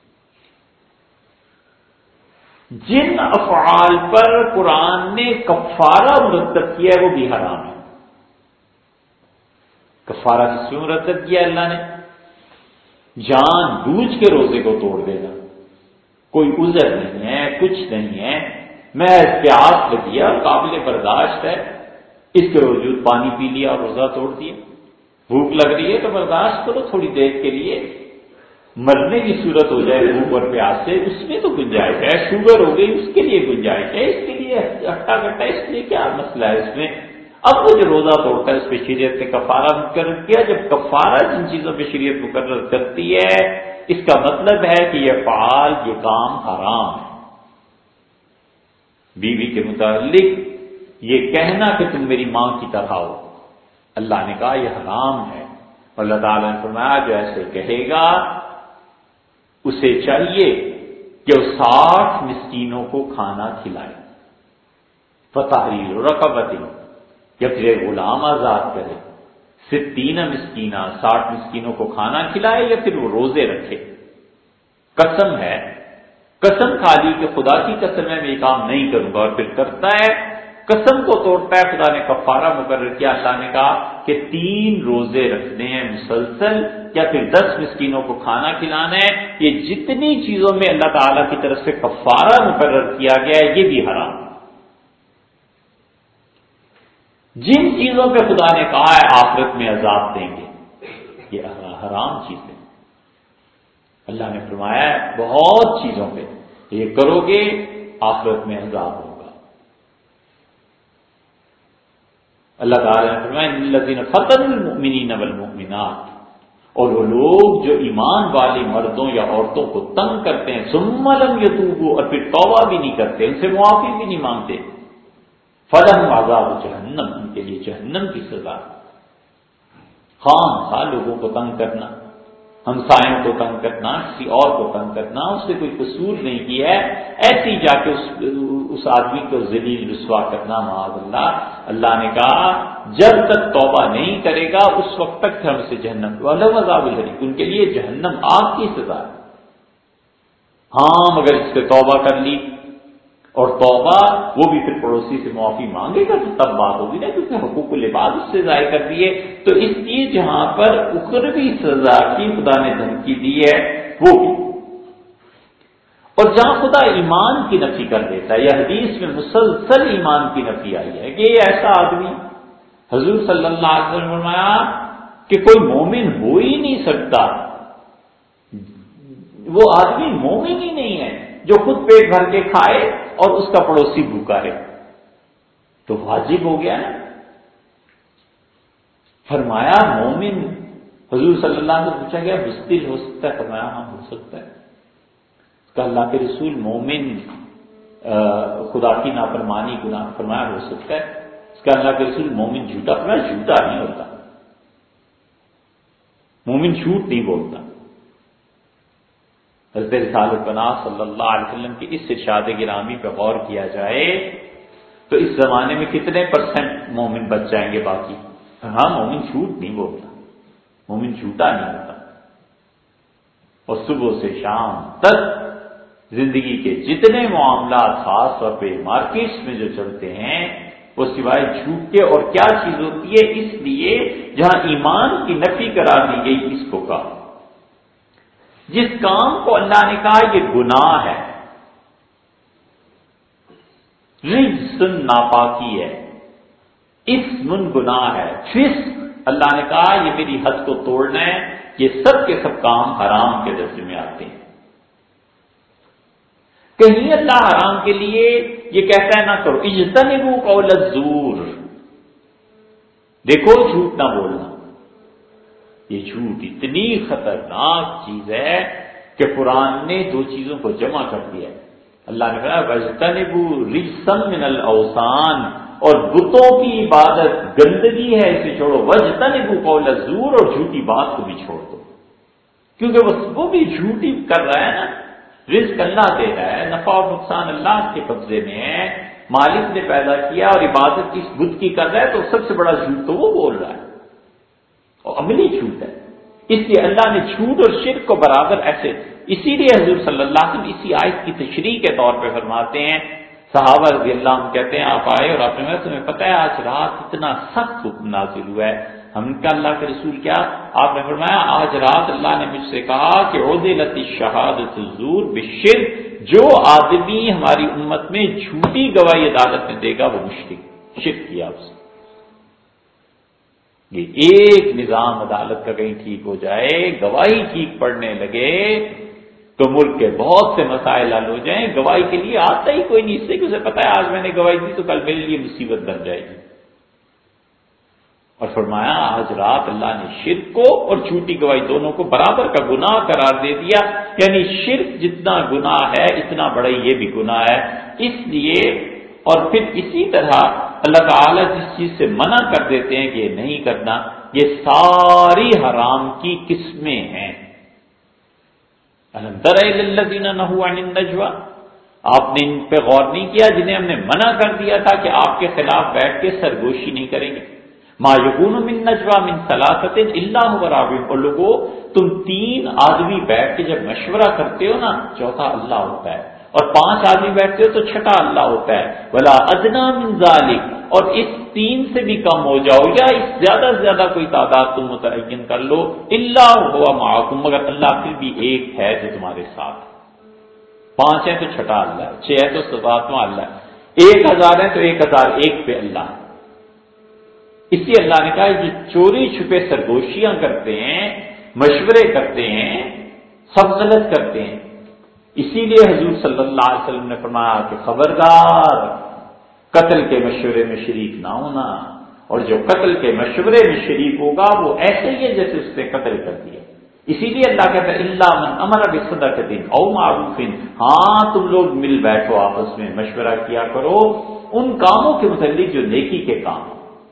جن افعال پر قرآن نے کفارہ مرتب کیا ہے وہ بھی حرام ہے. کفارہ کس میں مرتب کیا اللہ نے؟ جان بوجھ کے روزے کو توڑ دینا، کوئی عذر نہیں ہے، کچھ نہیں ہے، میں پیاس لگی ہے، قابل برداشت ہے، اس کے باوجود پانی پی لیا اور روزہ توڑ دیا. بھوک لگ رہی ہے تو برداشت کرو تھوڑی دیر کے لیے، مرنے کی صورت ہو جائے بھوک اور پیاس سے اس میں تو گنجائش ہے. شوگر ہو گئی اس کے لیے گنجائش ہے، اس کے لیے ہٹا کٹا، اس لیے کیا مسئلہ ہے اس میں. اب وہ جو روزہ توڑتا ہے اس پہ شریعت نے کفارہ مقرر کیا. جب کفارہ جن چیزوں پہ شریعت مقرر کرتی ہے اس کا مطلب ہے کہ یہ فعال، یہ کام حرام ہے. بیوی کے متعلق یہ کہنا کہ تم میری ماں کی طرح ہو، اللہ نے کہا یہ حرام ہے. اللہ تعالیٰ نے فرمایا جو ایسے کہے گا اسے چاہیے کہ وہ ساٹھ مسکینوں کو کھانا کھلائے. فتحریر رقبۃ، یا پھر ایک غلام آزاد کرے، ستین مسکینہ، ساٹھ مسکینوں کو کھانا کھلائے، یا پھر وہ روزے رکھے۔ قسم ہے، قسم کھا لی کہ خدا کی قسم ہے میں یہ کام نہیں کروں گا، اور پھر کرتا ہے، قسم کو توڑتا ہے۔ خدا نے کفارہ مقرر کیا، اللہ نے کہا کہ تین روزے رکھنے ہیں مسلسل، یا پھر دس مسکینوں کو کھانا کھلانا ہے۔ یہ جتنی چیزوں میں اللہ تعالیٰ کی طرف سے کفارہ مقرر کیا گیا ہے یہ بھی حرام۔ جن چیزوں پہ خدا نے کہا ہے آخرت میں عذاب دیں گے، یہ حرام چیزیں اللہ نے فرمایا ہے بہت چیزوں پہ یہ کرو گے آخرت میں عذاب ہوگا۔ اللہ تعالیٰ نے فرمایا الذین فتنوا المؤمنین والمؤمنات، اور وہ لوگ جو ایمان والے مردوں یا عورتوں کو تنگ کرتے ہیں، ثم لم یتوبوا، اور پھر توبہ بھی نہیں کرتے، ان سے معافی بھی نہیں مانگتے، فلہم عذاب جہنم، ان کے لیے جہنم کی سزا۔ خام خواہ لوگوں کو تنگ کرنا، ہمسایوں کو تنگ کرنا، کسی اور کو تنگ کرنا، اس سے کوئی قصور نہیں کیا ہے، ایسی جا کے اس, اس آدمی کو ذلیل رسوا کرنا، معاذ اللہ۔ اللہ نے کہا جب تک توبہ نہیں کرے گا اس وقت تک ہم اسے جہنم، وَلَهُ عَذَابٌ الْحَرِيقٌ، ان کے لیے جہنم آگ کی سزا ہے۔ ہاں مگر اس سے توبہ کر لی، اور توبہ وہ بھی پھر پڑوسی سے معافی مانگے گا تو تب بات ہوگی نا، کیونکہ حقوق العباد اس سے ضائع کر دیے۔ تو اس لیے جہاں پر اخروی سزا کی خدا نے دھمکی دی ہے وہ بھی، اور جہاں خدا ایمان کی نفی کر دیتا ہے، یہ حدیث میں مسلسل ایمان کی نفی آئی ہے کہ یہ ایسا آدمی، حضور صلی اللہ علیہ وسلم نے فرمایا کہ کوئی مومن ہو ہی نہیں سکتا، وہ آدمی مومن ہی نہیں ہے جو خود پیٹ بھر کے کھائے اور اس کا پڑوسی بھوکا رہے، تو واجب ہو گیا نا۔ فرمایا مومن، حضور صلی اللہ علیہ وسلم سے پوچھا گیا بزدل ہو سکتا ہے؟ فرمایا ہاں ہو سکتا ہے۔ کہ اللہ کے رسول مومن خدا کی نافرمانی گناہ، فرمایا ہو سکتا ہے۔ اس کا اللہ کے رسول مومن جھوٹا، فرمایا جھوٹا نہیں ہوتا، مومن جھوٹ نہیں بولتا۔ حضرت رسالت پناہ صلی اللہ علیہ وسلم کی اس ارشاد گرامی پہ غور کیا جائے تو اس زمانے میں کتنے پرسنٹ مومن بچ جائیں گے باقی؟ ہاں مومن جھوٹ نہیں بولتا، مومن جھوٹا نہیں ہوتا، اور صبح سے شام تک زندگی کے جتنے معاملات خاص طور پہ مارکیٹس میں جو چلتے ہیں وہ سوائے جھوٹ کے اور کیا چیز ہوتی ہے؟ اس لیے جہاں ایمان کی نفی قرار دی گئی اس کو کہا، جس کام کو اللہ نے کہا یہ گناہ ہے، رجس ناپاکی ہے، اسم گناہ ہے، فسق، اللہ نے کہا یہ میری حد کو توڑنا ہے، یہ سب کے سب کام حرام کے درجے میں آتے ہیں۔ کہیں اللہ حرام کے لیے یہ کہتا ہے نہ کرو، اجتنبوا قول الزور، دیکھو جھوٹ نہ بولنا۔ یہ جھوٹ اتنی خطرناک چیز ہے کہ قرآن نے دو چیزوں کو جمع کر دیا ہے۔ اللہ نے کہا وَاجْتَنِبُوا رِجْسًا مِنَ الْأَوْثَانِ، اور بتوں کی عبادت گندگی ہے اسے چھوڑو، وَاجْتَنِبُوا قَوْلَ الزُّورِ، اور جھوٹی بات کو بھی چھوڑ دو، کیونکہ وہ بھی جھوٹی کر رہا ہے نا۔ رزق اللہ دے رہا ہے، نفع اور نقصان اللہ کے قبضے میں ہے، مالک نے پیدا کیا اور عبادت اس بت کی کر رہا ہے، تو سب سے بڑا جھوٹ تو وہ بول رہا ہے، اور عملی جھوٹ ہے۔ اس لیے اللہ نے جھوٹ اور شرک کو برابر ایسے، اسی لیے حضور صلی اللہ علیہ وسلم اسی آیت کی تشریح کے طور پہ فرماتے ہیں، صحابہ رضی اللہ عنہ کہتے ہیں آپ آئے اور آپ نے تمہیں پتہ ہے آج رات اتنا سخت حکم نازل ہوا ہے۔ ہم نے کہا اللہ کے رسول کیا؟ آپ نے فرمایا آج رات اللہ نے مجھ سے کہا کہ عُدِلَتِ الشَّهَادَةُ الزُّورِ بِالشِّرْكِ، جو آدمی ہماری امت میں جھوٹی گواہی عدالت میں دے گا وہ مشرک، شرک کیا اس نے۔ یہ ایک نظام عدالت کا کہیں ٹھیک ہو جائے، گواہی ٹھیک پڑنے لگے تو ملک کے بہت سے مسائل حل ہو جائیں۔ گواہی کے لیے آتا ہی کوئی نہیں، اس سے کسے پتا ہے آج میں نے گواہی دی تو کل میرے لیے مصیبت بن جائے گی۔ اور فرمایا آج رات اللہ نے شرک کو اور جھوٹی گواہی دونوں کو برابر کا گناہ قرار دے دیا، یعنی شرک جتنا گناہ ہے اتنا بڑا یہ بھی گناہ ہے۔ اس لیے اور پھر اسی طرح اللہ تعالیٰ جس چیز سے منع کر دیتے ہیں کہ یہ نہیں کرنا، یہ ساری حرام کی قسمیں ہیں۔ أَلَمْ تَرَ إِلَى الَّذِينَ نَهُوا عَنِ النَّجْوَىٰ، آپ نے ان پہ غور نہیں کیا جنہیں ہم نے منع کر دیا تھا کہ آپ کے خلاف بیٹھ کے سرگوشی نہیں کریں گے. ما یکون من نجوا من ثلاثۃ الا هو رابعهم. اور لوگوں تم تین آدمی بیٹھ کے جب مشورہ کرتے ہو نا چوتھا اللہ ہوتا ہے، اور پانچ آدمی بیٹھتے ہو تو چھٹا اللہ ہوتا ہے. ولا ادنی من ذلک. اور اس تین سے بھی کم ہو جاؤ یا اس زیادہ سے زیادہ کوئی تعداد تم متعین کر لو، الا هو معکم. مگر اللہ پھر بھی ایک ہے جو تمہارے ساتھ. پانچ ہے تو چھٹا اللہ ہے، چھ ہے تو ساتواں اللہ ہے، ایک ہزار ہے تو ایک ہزار ایک پہ اللہ ہے. اسی اللہ نے کہا جو چوری چھپے سرگوشیاں کرتے ہیں، مشورے کرتے ہیں، سب غلط کرتے ہیں. اسی لیے حضور صلی اللہ علیہ وسلم نے فرمایا کہ خبردار قتل کے مشورے میں شریک نہ ہونا، اور جو قتل کے مشورے میں شریک ہوگا وہ ایسے ہی ہے جیسے اس نے قتل کر دیا. اسی لیے اللہ کہتا ہے الا من امر بصدقۃ او معروف. ہاں تم لوگ مل بیٹھو، آپس میں مشورہ کیا کرو ان کاموں کے متعلق جو نیکی کے کام،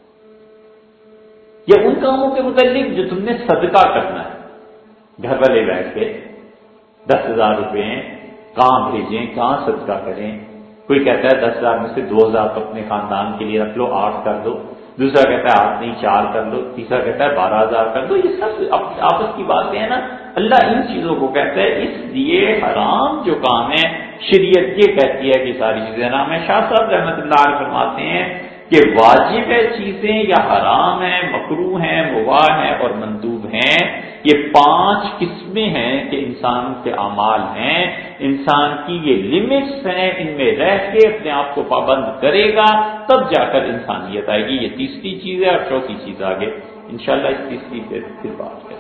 یا ان کاموں کے متعلق جو تم نے صدقہ کرنا ہے. گھر والے بیٹھ کے دس ہزار روپے کہاں بھیجیں، کہاں صدقہ کریں. کوئی کہتا ہے دس ہزار میں سے دو ہزار تو اپنے خاندان کے لیے رکھ لو، آٹھ کر دو. دوسرا کہتا ہے آٹھ نہیں چار کر لو. تیسرا کہتا ہے بارہ ہزار کر دو. یہ سب آپس کی باتیں ہیں نا. اللہ ان چیزوں کو کہتا ہے. اس لیے حرام جو کام ہے شریعت یہ کہتی ہے کہ ساری چیزیں حرام ہیں. شاہ صاحب رحمۃ اللہ علیہ فرماتے ہیں کہ واجب ہے چیزیں یا حرام ہیں، مکروہ ہیں، مباح ہیں اور مندوب ہیں. یہ پانچ قسمیں ہیں کہ انسان کے اعمال ہیں، انسان کی یہ لمٹس ہیں، ان میں رہ کے اپنے آپ کو پابند کرے گا تب جا کر انسانیت آئے گی. یہ تیسری چیز ہے. اور چوتھی چیز آگے انشاءاللہ اس تیسری سے پھر بات